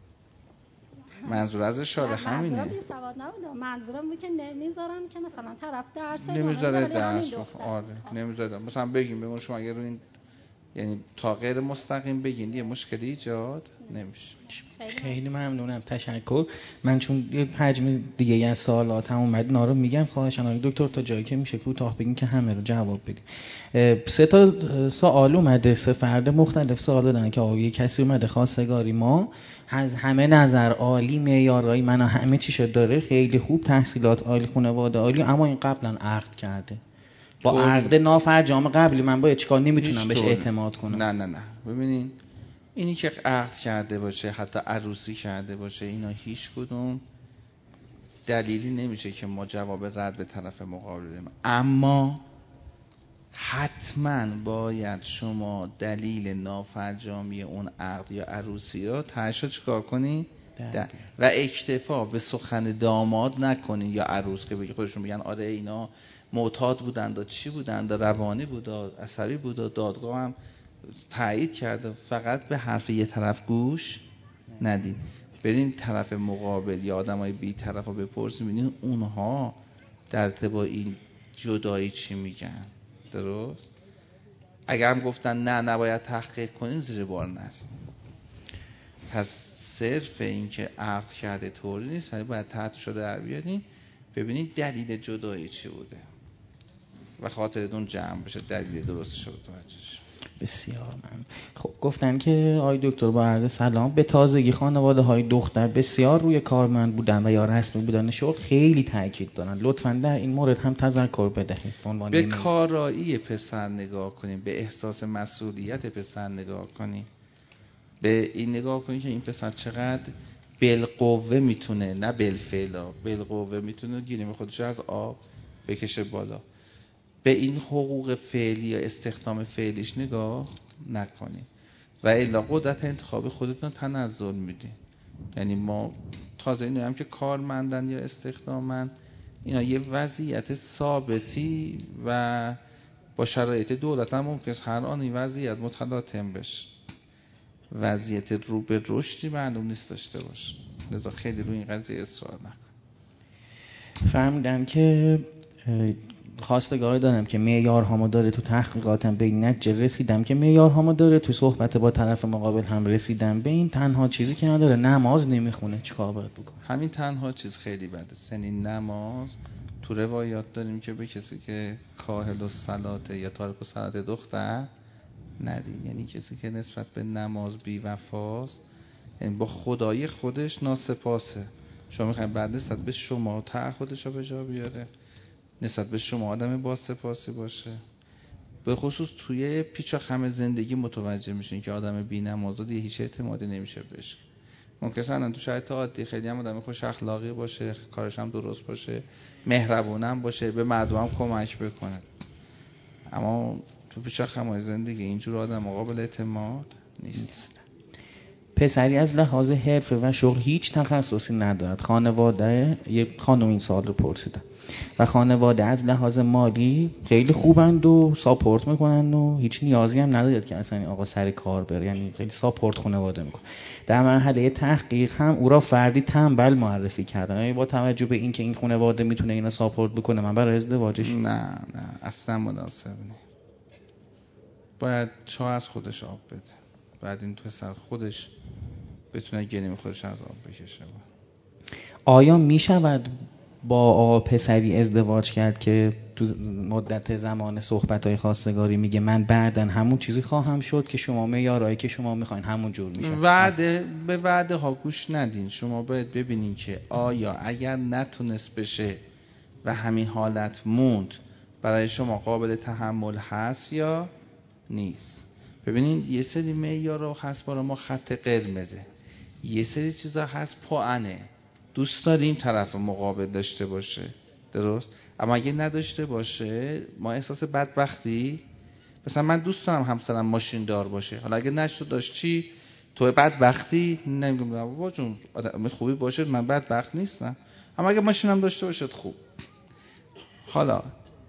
A: منظور از اشاره همینه.
D: منظورم بی سواد نبود، منظورم بود که نمیذارن که مثلا طرف درس
A: نمیذاره درس آره نمیذاره. مثلا بگیم شما اگر رو این یعنی تا غیر مستقیم بگین یه مشکلی ایجاد نمیشه.
B: خیلی ممنونم، تشکر. من چون یه حجم دیگه از سوالات هم اومد اینا رو میگم، خواهشاً آقای دکتر تا جایی که میشه کوتاه بگین که همه رو جواب بدیم. 3 تا سوال اومده، 3 فرد مختلف سوال دادن که آقا کسی اومده خواستگاری ما از همه نظر عالی، معیارهای من همه چیشو داره، خیلی خوب، تحصیلات عالی، خانواده عالی، اما این قبلا عقد کرده. با عقد نافرجام قبلی من باید چیکار؟ نمیتونم بهش اعتماد کنم.
A: نه ببینین اینی که عقد کرده باشه حتی عروسی کرده باشه اینا هیچ کدوم دلیلی نمیشه که ما جواب رد به طرف مقابل بدیم، اما حتما باید شما دلیل نافرجامی اون عقد یا عروسی ها تاشو چیکار کنی و اکتفا به سخن داماد نکنی یا عروس که بگی خودشون بگن آره اینا معتاد بودند و چی بودند، روانی بود و عصبی بود و دادگاه هم تایید کرده. فقط به حرف یه طرف گوش ندید، برین طرف مقابل یا آدمای بی طرف رو بپرسید ببینید اونها در ارتباط این جدایی چی میگن. درست؟ اگر هم گفتن نه نباید تحقیق کنین زیر بار نرین. پس صرف این که عقد کرده طوری نیست، ولی باید تحت شده در بیارین ببینید دلیل جدایی چی بوده و خاطرتون جمع بشه، دلیل درستش رو متوجه شید.
B: بسیار ممنون. خب گفتن که آقای دکتر با عرض سلام، به تازگی خانواده های دختر بسیار روی کارمند بودن و یا رسمی بودن شغل خیلی تاکید دارن، لطفاً در این مورد هم تذکر بدهید.
A: به کارایی پسر نگاه کنیم، به احساس مسئولیت پسر نگاه کنیم. به این نگاه کنید که این پسر چقدر بالقوه میتونه، نه بالفعلا، بالقوه میتونه گیریم خودش از آب بکشه بالا. به این حقوق فعلی یا استخدام فعلیش نگاه نکنید و الا قدرت انتخاب خودتون تنزل میدین. یعنی ما تازه اینو هم که کارمندن یا استخدامن، اینا یه وضعیت ثابتی و با شرایط دولت هم ممکنه هر آن این وضعیت متلاطم بشه، وضعیت رو به رشدی معلوم نیست داشته باشه. لذا خیلی روی این قضیه اصرار نکن.
B: فهمیدم که خواستگاری دارم که معیارهامو داره، تو تحقیقاتم به این نتیجه رسیدم که معیارهامو داره، تو صحبت با طرف مقابل هم رسیدم به این. تنها چیزی که نداره نماز نمیخونه، چیکار باید بکنه؟
A: همین تنها چیز خیلی بده. سنین نماز تو روایات داریم که به کسی که کاهل الصلات یا تارک الصلات دختر ندین، یعنی کسی که نسبت به نماز بی وفاست، یعنی با خدای خودش ناسپاسه. شما میخواین بعد نسبت به شما تعهدش رو به جا بیاره، نسبت به شما آدم با سپاسی باشه. به خصوص توی پیچ و خم زندگی متوجه میشین که آدم بی نمازا دیگه هیچ اعتمادی نمیشه بهش. ممکنه الان تو شرایط عادی خیلی هم آدم خوش اخلاقی باشه، کارش هم درست باشه، مهربون هم باشه، به مردم هم کمک بکنه، اما تو پیچ و خم زندگی اینجور آدم قابل اعتماد نیست.
B: پسری از لحاظ حرفه و شغل هیچ تخصصی ندارد. خانواده، یه خانم این سوال رو پرسیدن، و خانواده از لحاظ مالی خیلی خوبند و ساپورت میکنن و هیچ نیازی هم ندارد که اصلا آقا سر کار بره، یعنی خیلی ساپورت خانواده میکنه. در مرحله تحقیق هم او را فردی تنبل معرفی کردن، یعنی با توجه به اینکه این خانواده میتونه اینا ساپورت بکنه من برای ازدواجش
A: نه اصلا مناسب نیست. باید چا از خودش آب بده، بعد این پسر خودش بتونه گلیم خودش از آب بکشه.
B: آیا میشود با پسری ازدواج کرد که تو مدت زمان صحبت‌های خواستگاری میگه من بعداً همون چیزی خواهم شد که شما معیارایی که شما میخواین همون جور میشه؟
A: به وعده ها گوش ندین. شما باید ببینین که آیا اگر نتونست بشه و همین حالت موند برای شما قابل تحمل هست یا نیست. ببینین یه سری معیارا هست برای ما خط قرمزه، یه سری چیزا هست پوانه، دوست داریم طرف مقابل داشته باشه، درست؟ اما اگه نداشته باشه ما احساس بدبختی، مثلا من دوست دارم همسرم ماشین دار باشه، حالا اگه نشد داشت چی؟ تو بدبختی؟ نمیگم بابا جون آدم خوبی باشه من بدبخت نیستم، اما اگه ماشینم داشته باشد خوب. حالا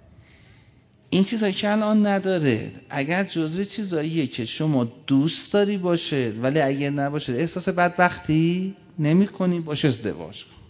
A: این چیزایی که الان نداره اگر جزو چیزاییه که شما دوست داری باشه ولی اگه نباشه احساس بدبختی نمی کنی، باشه ازدواج کن.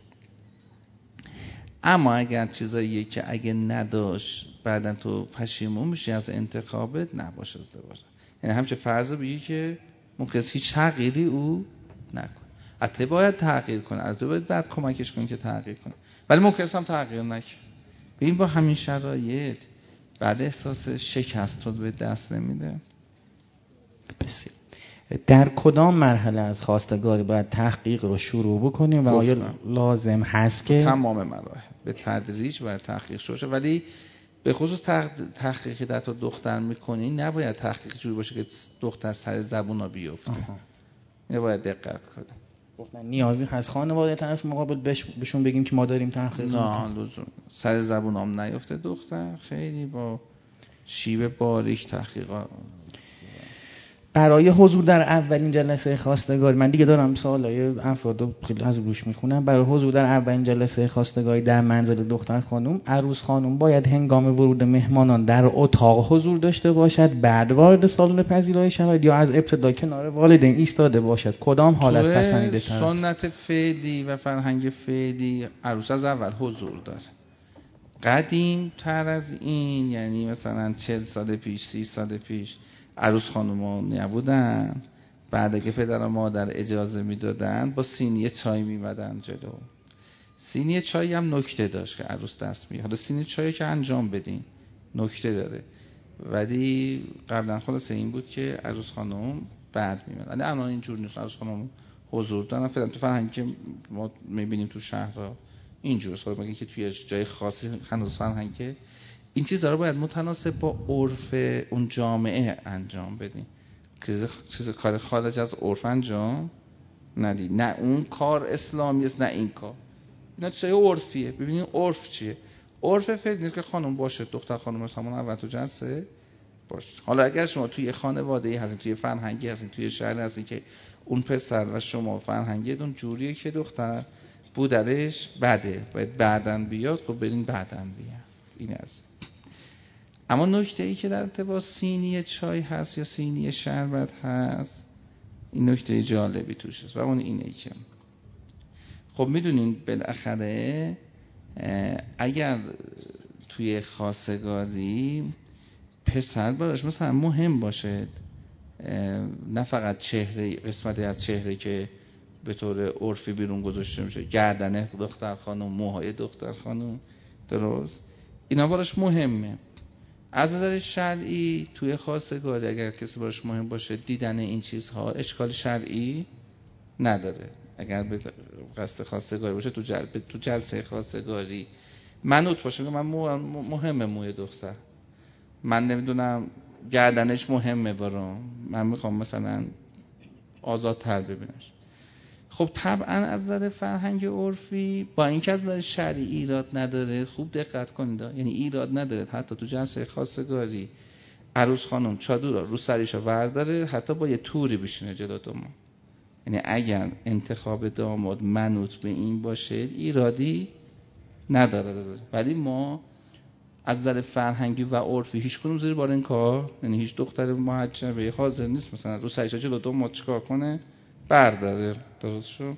A: اما اگر چیزاییه که اگه نداشت بعدن تو پشیمون میشی از انتخابت، نباشه ازدواج. یعنی همچه فرض بگی که ممکنه هیچ تغییری او نکنه. حتی باید تغییر کنه، البته باید بعد کمکش کنی که تغییر کنه، ولی ممکنه هم تغییر نکنه. ببین با همین شرایط بعد احساس شکست تو به دست نمیده.
B: بسیار. در کدام مرحله از خواستگاری باید تحقیق رو شروع بکنیم و آیا لازم هست که
A: تمام مراحل به تدریج باید تحقیق شروع شه؟ ولی به خصوص تحقیقی در تو دختر میکنی نباید تحقیق جوری باشه که دختر سر زبونا بیفته. نباید دقت کنی.
B: گفتن نیازی هست خانواده طرف مقابل بهشون بگیم که ما داریم تحقیق میکنیم؟
A: نه لزوم سر زبونام نیفته دختر، خیلی با شیوه باریک تحقیقات.
B: برای حضور در اولین جلسه خواستگاری، من دیگه دارم سوالای افرادو خیلی از روش میخونم، برای حضور در اولین جلسه خواستگاری در منزل دختر خانم، عروس خانم باید هنگام ورود مهمانان در اتاق حضور داشته باشد، بعد وارد سالن پذیرایی شود یا از ابتدا کنار والدین ایستاده باشد؟ کدام حالت پسندیده تر است؟
A: سنت فعلی و فرهنگ فعلی عروس از اول حضور داره. قدیم تر از این، یعنی مثلا 40 سال پیش 30 سال پیش عروس خانوما نبودن، بعد که پدر و مادر اجازه میدادن با سینی چای میمدن جلو. سینی چای هم نکته داشت که عروس دست میگه، حالا سینی چایی که انجام بدین نکته داره، ولی قبلا خلاصه این بود که عروس خانم بعد میمدن. الان اینجور نیست، عروس خانم حضور دارن. فعلا تو فرهنگی که ما میبینیم تو شهرها اینجور است، مگه که توی جای خاصی هنوز فرهنگه این چیزا رو باید متناسب با عرف اون جامعه انجام بدیم. چیز کار خارج از عرف انجام ندی. نه اون کار اسلامی است نه این کار. اینا چیزای عرفیه. ببینید عرف چیه؟ عرف فعلی نیست که خانم باشه، دختر خانم مثلا اول تو جلسه باشه. حالا اگر شما توی خانواده‌ای هستین، توی فرهنگی هستین، توی شهر هستین که اون پسر و شما فرهنگی اون جوریه که دختر بودنش بده، باید بعدن بیاد، خب برین بعدن بیاد. این است. اما نکته ای که در ارتباط سینی چای هست یا سینی شربت هست، این نکته جالبی توش هست و اون اینه که خب میدونین بالاخره اگر توی خواستگاری پسر براش مثلا مهم باشه، نه فقط چهره، قسمتی از چهره که به طور عرفی بیرون گذاشته میشه، گردن دختر خانم، موهای دختر خانم، درست، اینا براش مهمه. از نظر شرعی توی خواستگاری اگر کسی براش مهم باشه دیدن این چیزها اشکال شرعی نداره. اگر به قصد خواستگاری باشه تو جلسه خواستگاری منوط باشه که من مهمه موی دختر، من نمیدونم گردنش مهمه برام، من میخوام مثلا آزادتر ببینش. خب طبعا از نظر فرهنگ عرفی با اینکه از نظر شرعی ایراد نداره، خوب دقت کنید، یعنی ایراد نداره حتی تو جلسه خواستگاری عروس خانم چادر رو سرش ورداره، حتی با یه توری بشینه جلو داماد. یعنی اگر انتخاب داماد منوط به این باشه ایرادی نداره. ولی ما از نظر فرهنگی و عرفی هیچ کدوم زیر بار این کار، یعنی هیچ دختر محجبه حاضر نیست مثلا رو سرش جلو داماد چیکار کنه، برداره. درست شد؟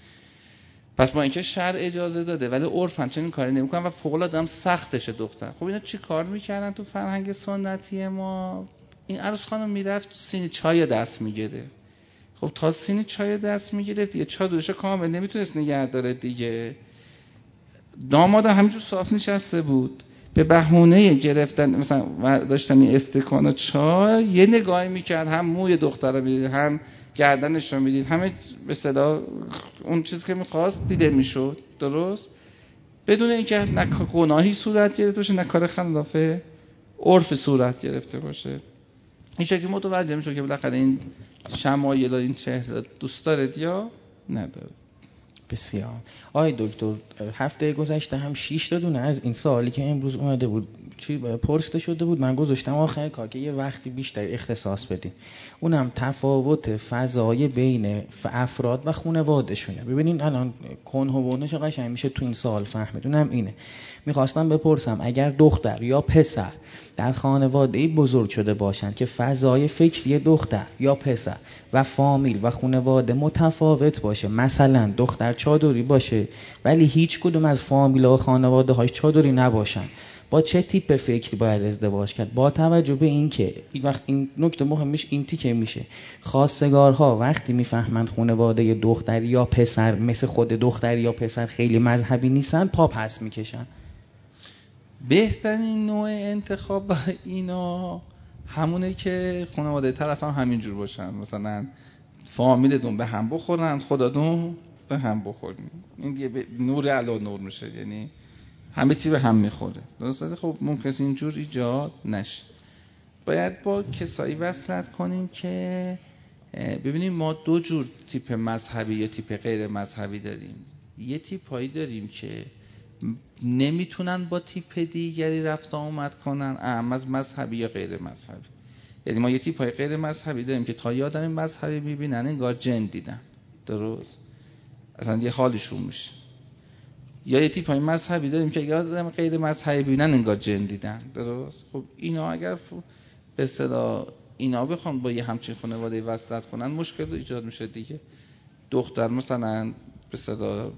A: پس با اینکه شرع اجازه داده ولی عرفاً چنین کاری نمیکنن و فوق العاده هم سختشه دختر. خب اینا چی کار میکردن تو فرهنگ سنتی ما؟ این عروس خانم میرفت سینی چای دست میگیره. خب تا سینی چای دست میگیره دیگه چادرش کامل نمیتونست نگه داره دیگه. داماد همینجور صاف نشسته بود، به بهونه گرفتن مثلا داشتن استکان چای یه نگاهی میکرد، هم موی دختر رو میدید هم گردنش رو میدید، همه به صدا اون چیزی که میخواست دیده میشد. درست؟ بدون اینکه نه گناهی صورت گرفته باشه نه کار خلاف عرف صورت گرفته باشه. این شکلی متوجه میشه که بالاخره این شمایل این چهره دوست دارد یا نداره.
B: بسیار. آقای دکتر هفته گذشته هم 6 تا دونه از این سوالی که امروز اومده بود پرسیده شده بود، من گذاشتم آخر کار که یه وقتی بیشتر اختصاص بدین. اونم تفاوت فضای بین افراد و خانواده شونه. ببینین الان کنه و بونه چه قشنگ میشه تو این سوال فهمید. اونم اینه، میخواستم بپرسم اگر دختر یا پسر در خانواده‌ای بزرگ شده باشند که فضای فکری دختر یا پسر و فامیل و خانواده متفاوت باشه، مثلا دختر چادری باشه ولی هیچ کدوم از فامیل و خانواده هاش چادری نباشن، با چه تیپ فکری باید ازدواج کرد؟ با توجه به اینکه این وقت این نکته مهمش این تیکه میشه، خواستگارها وقتی میفهمند خانواده دختر یا پسر مثل خود دختر یا پسر خیلی مذهبی نیستن پا پس میکشن.
A: بهترین نوع انتخاب برای اینا همونه که خانواده طرف هم همینجور باشن، مثلا فامیلتون به هم بخورن، خودتون به هم بخورین، این دیگه نور علی نور میشه، یعنی همه چی به هم میخوره. درسته؟ خب ممکنه اینجور ایجاد نشه. باید با کسایی وصلت کنیم که ببینیم ما دو جور تیپ مذهبی یا تیپ غیر مذهبی داریم. یه تیپ هایی داریم که نمیتونن با تیپ دیگری رفت آمد کنن، اهم از مذهبی یا غیر مذهبی. یعنی ما یه تیپ های غیر مذهبی داریم که تا یادم مذهبی میبینن انگار جن دیدن. درست؟ اصلا یه حالشون میشه. یا یه تیپ های مذهبی داریم که یادم غیر مذهبی ببینن انگار جن دیدن. درست؟ خب اینا اگر به اصطلاح اینا بخوان با یه همچین خانواده وصلت کنن مشکل ایجاد میشه دیگه. دختر مثلا به اصطلاح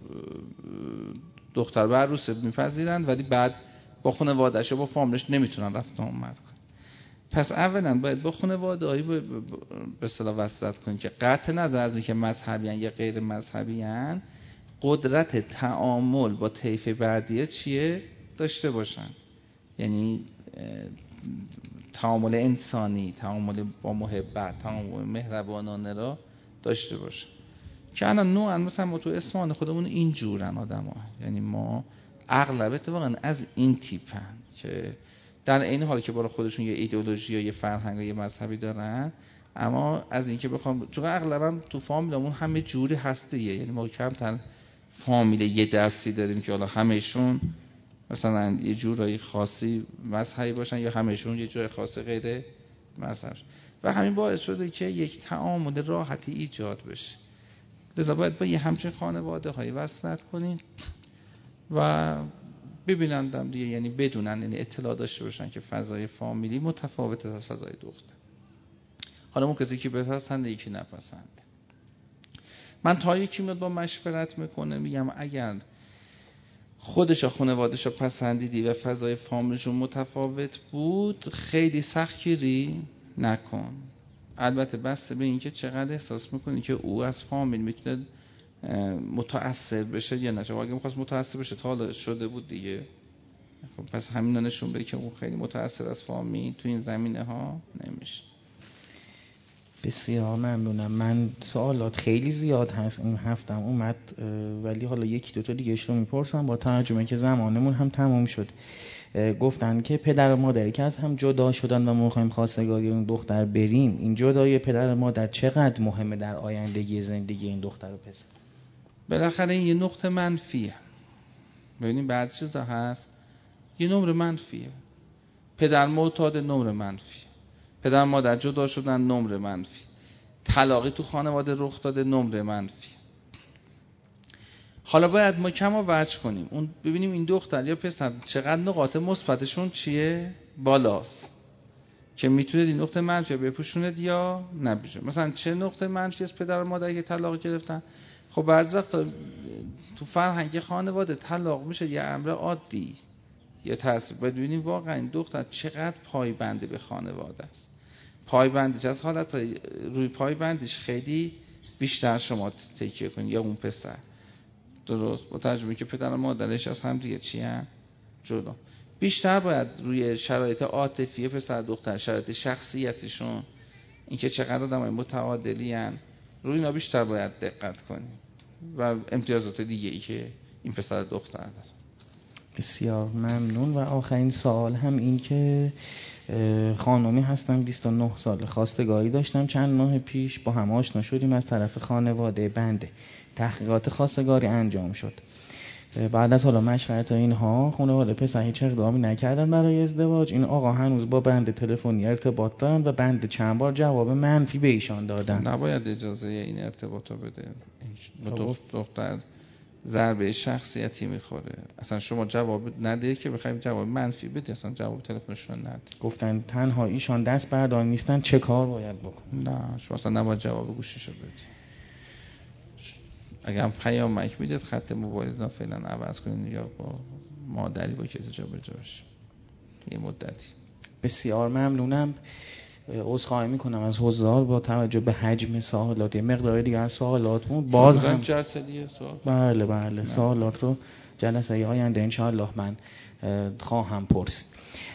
A: دختر به عروسه میپذیرن ولی بعد با خانواده‌اش با فامیلش نمیتونن رفت آمد کنن. پس اولا باید با خانواده‌ای به اصطلاح وصلت کنن که قطع نظر از اینکه مذهبیان یا غیر مذهبیان قدرت تعامل با طیف بعدیه چیه داشته باشن، یعنی تعامل انسانی، تعامل با محبت، تعامل مهربانانه را داشته باشن. که الان نوعا مثلا ما تو اصفهان خودمون این جورن آدم ها، یعنی ما اغلب اتفاقا از این تیپن که در این حال که برای خودشون یه ایدئولوژی یا یه فرهنگ یا یه مذهبی دارن اما از اینکه بخوام، چون اغلبا تو فامیلمون همه جوری هست دیگه، یعنی ما کمتر فامیل یه دستی داریم که حالا همهشون مثلا یه جورایی خاصی مذهبی باشن یا همهشون یه جور خاصی غیر مذهب، و همین باعث شده که یک تعامل راحتی ایجاد بشه. لذا باید با یه همچین خانواده هایی وصلت کنین و ببینندم دیگه، یعنی بدونن، یعنی اطلاع داشته باشن که فضای فامیلی متفاوت از فضای دختر. حالا اون کسی که بپسنده یکی نپسنده. من تا یکی میاد با مشورت میکنه میگم اگر خودش و خانواده‌اش رو پسندیدی و فضای فامیلشون متفاوت بود، خیلی سختگیری نکن. البته بسته به این که چقدر احساس میکنی که او از فامیل میتونه متأثر بشه یا نه. اگه میخواست متأثر بشه تا حالا شده بود دیگه. خب پس همین نشون بده که اون خیلی متأثر از فامیل تو این زمینه ها نمیشه.
B: بسیار ممنونم. من سوالات خیلی زیاد هست این هفتم اومد، ولی حالا یکی دوتا دیگه رو میپرسم با ترجمه که زمانمون هم تموم شد. گفتن که پدر و مادری که از هم جدا شدن و ما می‌خوایم خواستگاری اون دختر بریم، این جدای پدر و مادر چقدر مهمه در آیندگی زندگی این دختر و پسر؟
A: بالاخره این یه نقطه منفیه. ببینیم بعضی چیزا هست یه نمره منفیه. پدر معتاد نمره منفی، پدر مادر جدا شدن نمره منفی، طلاقی تو خانواده رخ داده نمره منفی. حالا باید ما کم وجه کنیم اون ببینیم این دختر یا پسر چقدر نقاط مثبتشون چیه بالاست که میتونه این نقطه منفی بپوشونه یا نبشه. مثلا چه نقطه منفی از پدر و مادر که طلاق گرفتن؟ خب بعضی وقتا تو فرهنگ خانواده طلاق میشه یه امر عادی یا تاثیر. ببینیم واقعا این دختر چقدر پایبنده به خانواده است. پایبندیش از حالت روی پایبندیش خیلی بیشتر شما تکیه کنید یا اون پسر. درست، با تجربه که پدر و مادرش از هم دیگه چی هم جدا. بیشتر باید روی شرایط عاطفی پسر دختر، شرایط شخصیتشون، اینکه چقدر آدمای متعادلی ان، روی اینا بیشتر باید دقت کنیم و امتیازات دیگه ای که این پسر دختر داره.
B: بسیار ممنون. و آخرین سوال هم این که خانومی هستم 29 سال، خواستگاری داشتم چند ماه پیش، با هم آشنا شدیم از طرف خانواده بنده. تحقیقات خواستگاری انجام شد. بعد از حالا مشورت اینها خانواده پسر هیچ اقدامی نکردن برای ازدواج. این آقا هنوز با بنده تلفنی ارتباط دارن و بنده چند بار جواب منفی به ایشان دادن.
A: نباید اجازه این ارتباطو بده. دختر ضربه شخصیتی میخوره. اصلا شما جواب نده که بخواید جواب منفی بدید، اصلا جواب تلفنشون نده.
B: گفتن تنها ایشان دست بردار نیستن، چه کار باید بکن؟
A: نه شما اصلا نباید جواب گوشیشو بدید. اگر هم پیامک میدید خط موبایلتون فعلا عوض کنین یا با مادری با کسی جا به جا بشه یه مدتی.
B: بسیار ممنونم. عذرخواهی میکنم از حضار با توجه به حجم سوالات، یه مقدار دیگه از سوالاتمون باز هم بله سوالات رو جلسه آینده انشاءالله من خواهم پرسید.